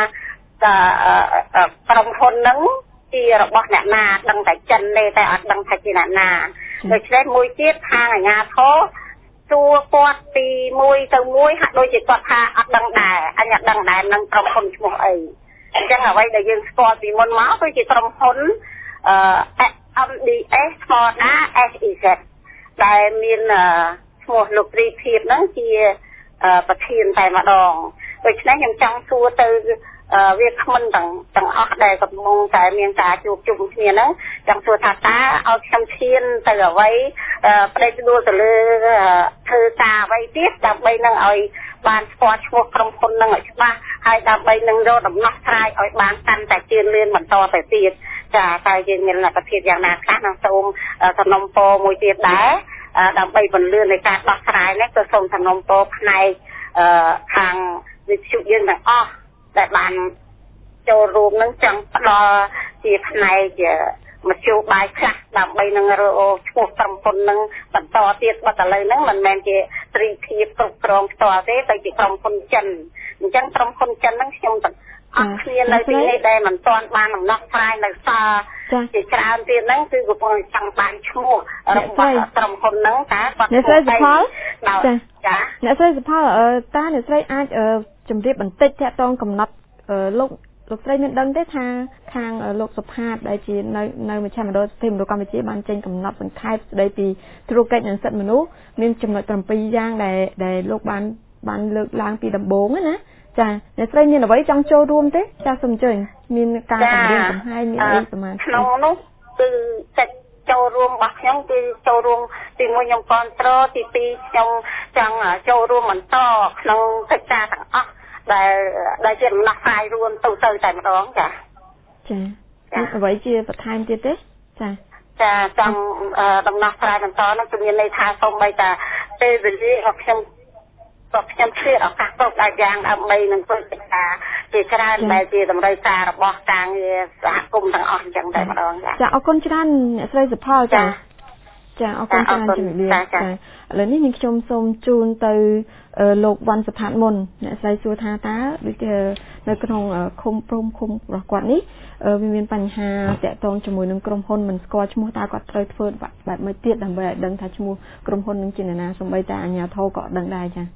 ក្រុមហ៊ុនហ្នឹងជារបស់អ្នកណាដឹងតែចិនទេតែអត់ដឹងថាជាអ្នកណាដូច្នេះមួយទៀតខាងអាជ្ញាធរសួរគាត់ពីមួយទៅមួយហាក់ដូចជាគាត់ថាអត់ដឹងដែរអញអត់ដឹងដែរនឹងក្រុមហ៊ុនឈ្មោះអីអញ្ចឹងអ្វីដែលយើងស្គាល់ពីមុនមកគឺជាក្រុមហ៊ុនអឺ เอ็ม ดี เอส ស្មណា เอส อี ゼด ដែលមានឈ្មោះលោកត្រីភិបហ្នឹងជាប្រធានតែម្ដងដូច្នេះខ្ញុំចង់សួរទៅវាគ្មិនទាំងទាំងអស់ដែលកំពុងតែមានការជួបជុំគ្នាហ្នឹងចង់សួរថាតើឲ្យខ្ញុំឈានទៅអ្វីផ្ដេកផ្ដួលទៅលើធ្វើការអ្វីទៀតដើម្បីនឹងឲ្យបានស្គាល់ឈ្មោះក្រុមហ៊ុនហ្នឹងឲ្យច្បាស់ហើយដើម្បីនឹងរកដំណោះស្រាយឲ្យបានកាន់តែជឿនលឿនបន្តទៅទៀតចាតែយើងមានលទ្ធភាពយ៉ាងណាខ្លះនឹងសូមសំណុំពរមួយទៀតដែរដើម្បីពន្លឿននៃការដោះស្រាយនេះក៏សូមសំណុំពរផ្នែកខាងវិទ្យុយើងទាំងអស់ដែលបានចូលរួមនឹងចង់ផ្ដល់ជាផ្នែកមធ្យោបាយខ្លះដើម្បីនឹងរកឈ្មោះក្រុមហ៊ុននឹងបន្តទៀតបើឥឡូវហ្នឹងមិនមែនជាត្រីភិបគ្រប់គ្រងផ្ទាល់ទេតែជាក្រុមហ៊ុនចិនអញ្ចឹងក្រុមហ៊ុនចិនហ្នឹងខ្ញុំទាំងអស់គ្នានៅទីនេះដែលមិនទាន់បានដំណោះស្រាយនៅសល់ជាច្រើនទៀតហ្នឹងគឺកំពុងចង់បានឈ្មោះរបស់ក្រុមហ៊ុនហ្នឹងតើគាត់
អ្នកស្រីសុផលចាអ្នកស្រីសុផលតើអ្នកស្រីអាចជម្រាបបន្តិចតាក់ទងកំណត់លោកលោកស្រីមានដឹងទេថាខាងលោកសុផាតដែលជានៅនៅមជ្ឈមណ្ឌលសិទ្ធិមនុស្សកម្ពុជាបានចេញកំណត់សង្ខេបស្ដីពីធុរកិច្ចនិងសិទ្ធិមនុស្សមានចំណុចប្រាំពីរយ៉ាងដែលដែលលោកបានបានលើកឡើងពីដំបូងណាចាអ្នកស្រីមានអ្វីចង់ចូលរួមទេចាសូមអញ្ជើញមានការបង្រៀនកំហែងមានអីប្រមាណ
ក្នុងនោះគឺកិច្ចចូលរួមរបស់ខ្ញុំគឺចូលរួមទីមួយខ្ញុំគ្រប់គ្រងទីពីរខ្ញុំចង់ចូលរួមបន្តក្នុងកិច្ចការទាំងអស់ដែលដែលជាដំណោះស្រាយរួមទៅទៅតែម្ដងចា
ចាអ្វីជាបន្ថែមទៀតទេចា
ចាចង់ដំណោះស្រាយបន្តនោះគឺមានន័យថាសូមបីតាពេលវេលារបស់ខ្ញុំក៏ខ្ញុំឆ្លៀតឱកាសគ្រប់ដល់យ៉ាងដើម្បីនឹងធ្វើកិច្ចការជាច្រើនដែលជាតម្រូវការរបស់ការងារសហគមន៍ទាំងអស់អញ្ចឹងតែម្ដងចា
ចាអរគុណច្រើនអ្នកស្រីសុផលចាចាអរគុណច្រើនជំរាបលាចាឥឡូវនេះនាងខ្ញុំសូមជូនទៅលោកវ៉ាន់សុផាតមុនអ្នកស្រីសួរថាតើដូចនៅក្នុងឃុំព្រំឃុំរបស់គាត់នេះវាមានបញ្ហាតាក់ទងជាមួយនឹងក្រុមហ៊ុនមិនស្គាល់ឈ្មោះតើគាត់ត្រូវធ្វើបែបម៉េចទៀតដើម្បីឲ្យដឹងថាឈ្មោះក្រុមហ៊ុននឹងជាអ្នកណាសូម្បីតែអាជ្ញាធរក៏ដឹងដែរចា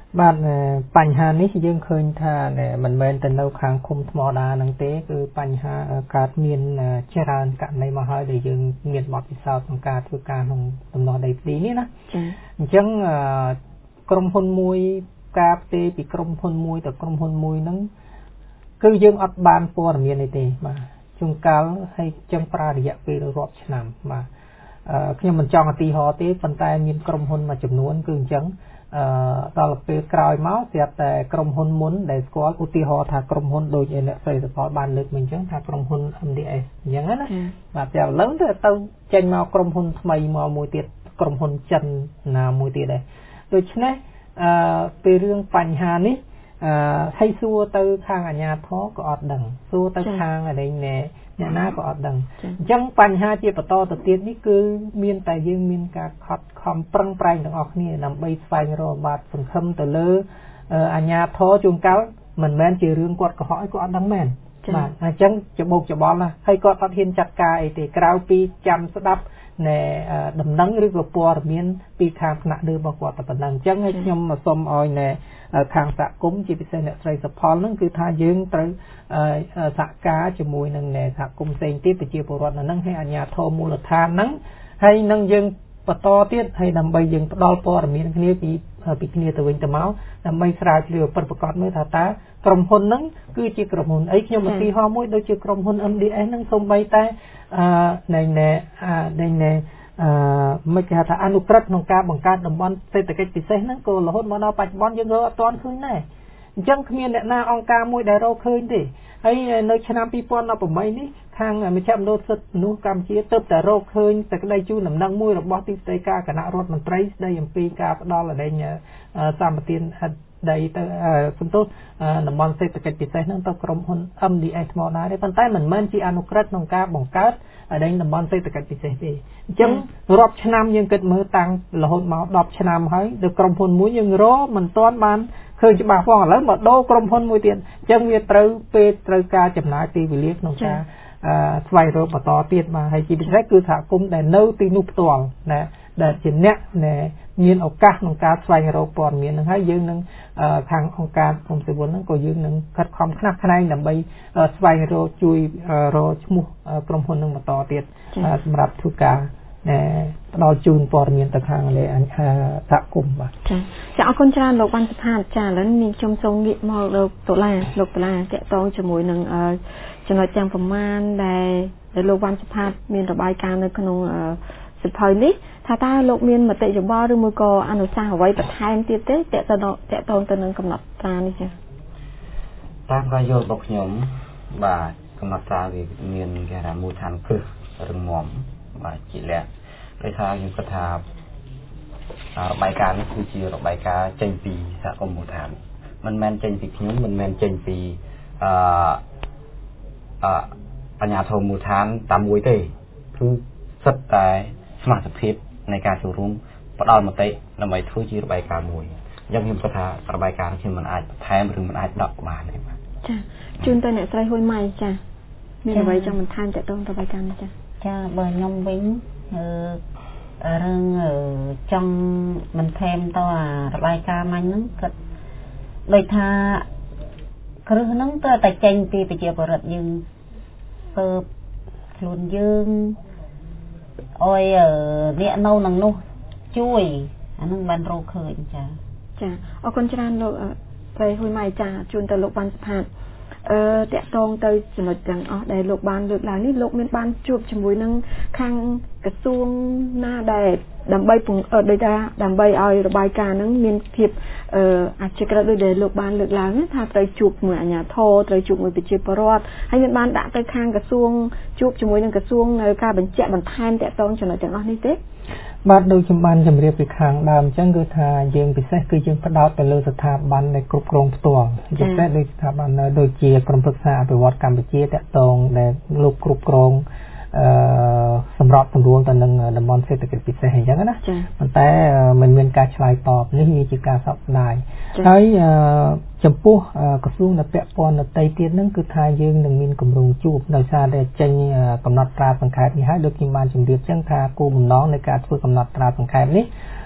បាទបញ្ហានេះយើងឃើញថាមិនមែនតែនៅខាងឃុំថ្មដានឹងទេគឺបញ្ហាកើតមានច្រើនករណីមកហើយដែលយើងមានបទពិសោធន៍ក្នុងការធ្វើការក្នុងដំណោះដីធ្លីនេះណាចា៎អញ្ចឹងក្រុមហ៊ុនមួយការផ្ទេរពីក្រុមហ៊ុនមួយទៅក្រុមហ៊ុនមួយហ្នឹងគឺយើងអត់បានព័ត៌មានទេបាទជួនកាលហើយចឹងប្រើរយៈពេលរាប់ឆ្នាំបាទខ្ញុំមិនចង់ឧទាហរណ៍ទេប៉ុន្តែមានក្រុមហ៊ុនមួយចំនួនគឺអញ្ចឹងអឺដល់ពេលក្រោយមកស្រាប់តែក្រុមហ៊ុនមុនដែលស្គាល់ឧទាហរណ៍ថាក្រុមហ៊ុនដូចអ្នកស្រីសផលបានលើកមកអញ្ចឹងថាក្រុមហ៊ុន em đê ét អញ្ចឹងណាបាទតែឥឡូវទៅទៅចេញមកក្រុមហ៊ុនថ្មីមកមួយទៀតក្រុមហ៊ុនចិនណាមួយទៀតដែរដូច្នេះអឺពេលរឿងបញ្ហានេះអឺឲ្យសួរទៅខាងអាជ្ញាធរក៏អត់ដឹងសួរទៅខាងអីណែអ្នកណាក៏អត់ដឹងអញ្ចឹងបញ្ហាជាបន្តទៅទៀតនេះគឺមានតែយើងមានការខិតខំប្រឹងប្រែងទាំងអស់គ្នាដើម្បីស្វែងរកបាទសង្ឃឹមទៅលើអាជ្ញាធរជួនកាលមិនមែនជារឿងគាត់កុហកអីគាត់អត់ដឹងមែនបាទអញ្ចឹងច្បុកច្បល់ណាហើយគាត់អត់ហ៊ានចាត់ការអីទេក្រៅពីចាំស្ដាប់ណែដំណឹងឬក៏ព័ត៌មានពីខាងថ្នាក់លើរបស់គាត់តែប៉ុណ្ណឹងអញ្ចឹងឲ្យខ្ញុំសូមឲ្យណែខាងសហគមន៍ជាពិសេសអ្នកស្រីសុផលហ្នឹងគឺថាយើងត្រូវសហការជាមួយនឹងសហគមន៍ផ្សេងទៀតប្រជាពលរដ្ឋនៅហ្នឹងឲ្យអាជ្ញាធរមូលដ្ឋានហ្នឹងហើយនឹងយើងបន្តទៀតហើយដើម្បីយើងផ្ដល់ព័ត៌មានគ្នាពីពីគ្នាទៅវិញទៅមកដើម្បីស្រាវជ្រាវពិតប្រាកដមើលថាតើក្រុមហ៊ុនហ្នឹងគឺជាក្រុមហ៊ុនអីខ្ញុំឧទាហរណ៍មួយដូចជាក្រុមហ៊ុន em đê ét ហ្នឹងសូម្បីតែអឺនៃនៃនៃនៃអឺមិនគេថាអនុក្រឹត្យក្នុងការបង្កើតតំបន់សេដ្ឋកិច្ចពិសេសហ្នឹងក៏រហូតមកដល់បច្ចុប្បន្នយើងរកអត់ទាន់ឃើញដែរអញ្ចឹងគ្មានអ្នកណាអង្គការមួយដែលរកឃើញទេហើយនៅឆ្នាំពីរពាន់ដប់ប្រាំបីនេះខាងមជ្ឈមណ្ឌលសិទ្ធិមនុស្សកម្ពុជាទើបតែរកឃើញសេចក្តីជូនដំណឹងមួយរបស់ទីស្តីការគណៈរដ្ឋមន្ត្រីស្តីអំពីការផ្ដល់អដែងសម្បទានដីទៅសន្ទុះតំបន់សេដ្ឋកិច្ចពិសេសហ្នឹងទៅក្រុមហ៊ុន em đê ét មកដែរប៉ុន្តែមិនមែនជាអនុក្រឹត្យក្នុងការបង្កើតអដែងតំបន់សេដ្ឋកិច្ចពិសេសទេអញ្ចឹងរាប់ឆ្នាំយើងគិតមើលតាំងរហូតមកដប់ឆ្នាំហើយទៅក្រុមហ៊ុនមួយយើងរកមិនទាន់បានឃើញច្បាស់ផងឥឡូវមកដូរក្រុមហ៊ុនមួយទៀតអញ្ចឹងវាត្រូវពេលត្រូវការចំណាយពេលវេលាក្នុងការស្វែងរកបន្តទៀតបាទហើយជាពិសេសគឺសហគមន៍ដែលនៅទីនោះផ្ទាល់ណាដែលជាអ្នកមានឱកាសក្នុងការស្វែងរកព័ត៌មានហ្នឹងហើយយើងនឹងខាងអង្គការសង្គមស៊ីវិលហ្នឹងក៏យើងនឹងខិតខំខ្នះខ្នែងដើម្បីស្វែងរកជួយរកឈ្មោះក្រុមហ៊ុនហ្នឹងបន្តទៀតសម្រាប់ធ្វើការផ្ដល់ជូនព័ត៌មានទៅខាងលេសហគមន៍បាទចាចាអរគុណច្រើនលោកវណ្ណសុផាតចាឥឡូវនេះខ្ញុំសូមងាកមកលោកតុលាលោកតុលាតកតងជាមួយនឹងចំណុចទាំងប្រមាណដែលលោកវណ្ណសុផាតមានរបាយការណ៍នៅក្នុងសិភៅនេះថាតើលោកមានមតិយោបល់ឬមួយក៏អនុសាសន៍អ្វីបន្ថែមទៀតទេតកតងតកតងទៅនឹងកំណត់ត្រានេះចាតាមការយល់របស់ខ្ញុំបាទកំណត់ត្រាវាមានគេថាមូលដ្ឋានគ្រឹះរឹងមាំបាទជាលក្ខណ៍ដោយសារខ្ញុំគិតថារបាយការណ៍នេះគឺជារបាយការណ៍ចេញពីសហគមន៍មូលដ្ឋានមិនមែនចេញពីខ្ញុំមិនមែនចេញពីអឺអអាជ្ញាធរមូលដ្ឋានតាមមួយទេគឺសិតតែសមាជិកភាពនៃការចូលរួមផ្ដល់មតិដើម្បីធ្វើជារបាយការណ៍មួយអញ្ចឹងខ្ញុំគិតថារបាយការណ៍នេះខ្ញុំមិនអាចបន្ថែមឬមិនអាចដកបានទេបាទចាជូនទៅអ្នកស្រីហ៊ុយម៉ៃចាមានអ្វីចង់បន្ថែមតទៅរបាយការណ៍នេះចាចាបើខ្ញុំវិញអឺរឿងចង់បន្ថែមទៅអារបាយការណ៍មិញហ្នឹងគិតដូចថាគ្រឹះហ្នឹងទៅតែចេញពីប្រជាពលរដ្ឋយើងទៅខ្លួនយើងអុយអ្នកនៅនឹងនោះជួយអានឹងបានរកឃើញចាចាអរគុណច្រើនលោកស្រីហ៊ុយម៉ៃចាជូនទៅលោកវណ្ណសុផាតអឺតកតងទៅចំណុចទាំងអស់ដែលលោកបានលើកឡើងនេះលោកមានបានជួបជាមួយនឹងខាងក្រសួងណាដែលដើម្បីដូចថាដើម្បីឲ្យរបាយការណ៍ហ្នឹងមានភាពអឺអាចក្រិតដូចដែលលោកបានលើកឡើងថាត្រូវជួបជាមួយអាជ្ញាធរត្រូវជួបជាមួយប្រជាពលរដ្ឋហើយមានបានដាក់ទៅខាងក្រសួងជួបជាមួយនឹងក្រសួងនៅការបញ្ជាក់បន្ថែមតកតងចំណុចទាំងអស់នេះទេបាទដូចខ្ញុំបានជម្រាបពីខាងដើមអញ្ចឹងគឺថាយើងពិសេសគឺយើងផ្ដោតទៅលើស្ថាប័នដែលគ្រប់គ្រងផ្ទាល់ពិសេសដូចស្ថាប័នដូចជាក្រុមប្រឹក្សាអភិវឌ្ឍកម្ពុជាតកតងដែលលោកគ្រប់គ្រងអឺសម្រាប់ទម្រួលទៅនឹងតំបន់សេដ្ឋកិច្ចពិសេសអញ្ចឹងណាប៉ុន្តែมันមានការឆ្លើយតបនេះវាជាការសោកស្ដាយហើយចំពោះក្រសួងដែលពាក់ព័ន្ធដទៃទៀតហ្នឹងគឺថាយើងនឹងមានគម្រោងជួបដោយសារតែចេញកំណត់ត្រាសង្ខេបនេះហើយដូចខ្ញុំបានជម្រាបអញ្ចឹងថាគោលបំណងនៃការធ្វើកំណត់ត្រាសង្ខេបនេះ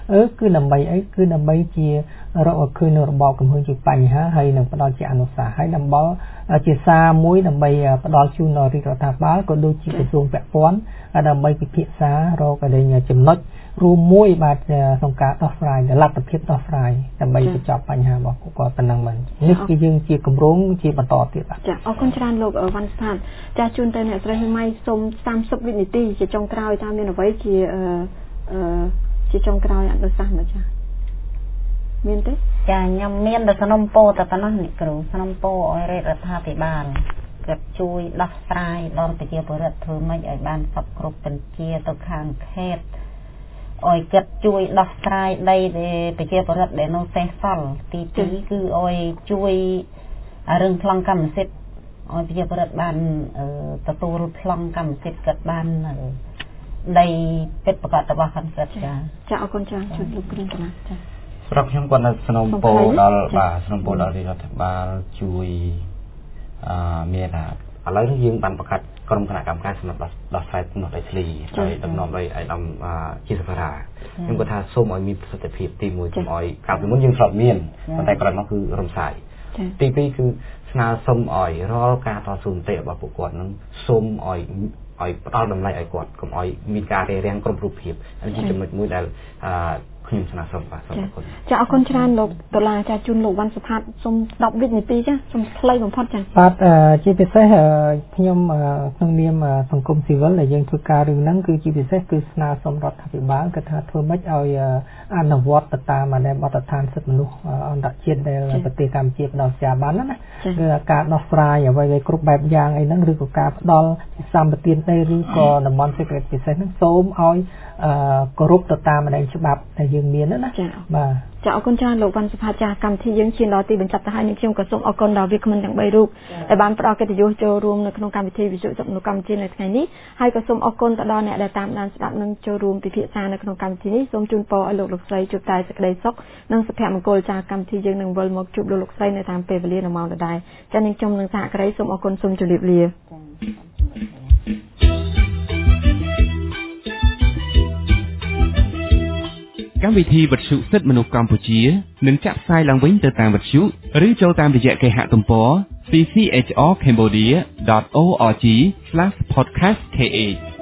អឺគឺដើម្បីអីគឺដើម្បីជារកឲ្យឃើញនៅរបបកំហឹងជាបញ្ហាហើយនឹងផ្ដល់ជាអនុសាសន៍ហើយដើម្បីជាសារមួយដើម្បីផ្ដល់ជូនដល់រដ្ឋាភិបាលក៏ដូចជាក្រសួងពាក់ព័ន្ធដើម្បីពិភាក្សារកឲ្យចំណុចរួមមួយបាទក្នុងការដោះស្រាយលទ្ធភាពដោះស្រាយដើម្បីបញ្ចប់បញ្ហារបស់ពួកគាត់ប៉ុណ្ណឹងមែននេះគឺយើងជាគម្រោងជាបន្តទៀតបាទ
ចាអរគុណច្រើនលោកវ៉ាន់ស្ថាតចាជូនទៅអ្នកស្រីម៉ៃសូមសាមសិបវិនាទីជាចុងក្រោយតើមានអ្វីជាអឺអឺជាចុងក្រោយអនុសាសន៍មកចាមានទេ
ចាខ្ញុំមានតែសំណុំពោតែប៉ុណ្ណោះនេះគ្រូសំណុំពោឲ្យរដ្ឋាភិបាលគាត់ជួយដោះស្រាយដល់ប្រជាពលរដ្ឋធ្វើម៉េចឲ្យបានសពគ្រប់បញ្ជាទៅខាងខេត្តឲ្យគាត់ជួយដោះស្រាយដីដែលប្រជាពលរដ្ឋដែលនៅសេសសល់ទីពីរគឺឲ្យជួយរឿងប្លង់កម្មសិទ្ធិឲ្យប្រជាពលរដ្ឋបានទទួលប្លង់កម្មសិទ្ធិគាត់បានដីពិតប្រាកដរបស់គាត់ចា
ចាអរគុណច្រើនជួយលោកគ្រឿងកណាចា
សម្រាប់ខ្ញុំគាត់នៅស្នំពោដល់បាទស្នំពោដល់រដ្ឋាភិបាលជួយអឺមានថាឥឡូវនេះយើងបានបង្កើតក្រុមគណៈកម្មការសម្រាប់ដោះស្រាយនោះដីធ្លីហើយដំណំដីឯកឧត្តមជាសភារាខ្ញុំគាត់ថាសូមឲ្យមានប្រសិទ្ធភាពទីមួយសូមឲ្យកាលពីមុនយើងធ្លាប់មានប៉ុន្តែក្រោយមកគឺរំសាយទីពីរគឺស្នើសុំឲ្យរាល់ការតស៊ូមតិរបស់ពួកគាត់នឹងសូមឲ្យឲ្យផ្ដល់តម្លៃឲ្យគាត់កុំឲ្យមានការរារាំងគ្រប់រូបភាពនេះជាចំណុចមួយដែលអឺខ្ញុំស្នើសុំបាទសូមអរគុណ
ចាអរគុណច្រើនលោកដុល្លារចាជូនលោកវ៉ាន់សុផាតសូមដប់វិនាទីចាសូមខ្លីបំផុតចា
បាទជាពិសេសខ្ញុំក្នុងនាមសង្គមស៊ីវិលដែលយើងធ្វើការរឿងហ្នឹងគឺជាពិសេសគឺស្នើសុំរដ្ឋាភិបាលគឺថាធ្វើម៉េចឲ្យអនុវត្តទៅតាមបទដ្ឋានសិទ្ធិមនុស្សអន្តរជាតិដែលប្រទេសកម្ពុជាផ្ដល់ស្យាបានណាគឺការដោះស្រាយអ្វីៗគ្រប់បែបយ៉ាងអីហ្នឹងឬក៏ការផ្ដល់សម្បទានដីឬក៏តំបន់សេដ្ឋកិច្ចពិសេសហ្នឹងសូមឲ្យគោរពទៅតាមបណ្ដឹងច្បាប់ដែលយើងមានណា
ចាបាទចាអរគុណច្រើនលោកវ៉ាន់សុផាតចាកម្មវិធីយើងឈានដល់ទីបញ្ចប់ទៅហើយនឹងខ្ញុំក៏សូមអរគុណដល់វាគ្មិនទាំងបីរូបដែលបានផ្ដល់កិត្តិយសចូលរួមនៅក្នុងកម្មវិធីវិទ្យុសិទ្ធិមនុស្សកម្ពុជានៅថ្ងៃនេះហើយក៏សូមអរគុណទៅដល់អ្នកដែលតាមដានស្ដាប់និងចូលរួមពិភាក្សានៅក្នុងកម្មវិធីនេះសូមជូនពរឲ្យលោកលោកស្រីជួបតែសេចក្តីសុខនិងសុភមង្គលចាកម្មវិធីយើងនឹងវិលមកជួបលោកលោកស្រីនៅតាមពេលវេលានៅម៉ោងដដែលចានាងខ្ញុំនិងសហការីសូមអរគុណសូមជម្រាបលា
កម្មវិធីវិទ្យុសិទ្ធិមនុស្សកម្ពុជានឹងចាក់ផ្សាយឡើងវិញទៅតាមវិទ្យុឬចូលតាមរយៈគេហទំព័រ c c h r cambodia dot org slash podcast ខេ เอ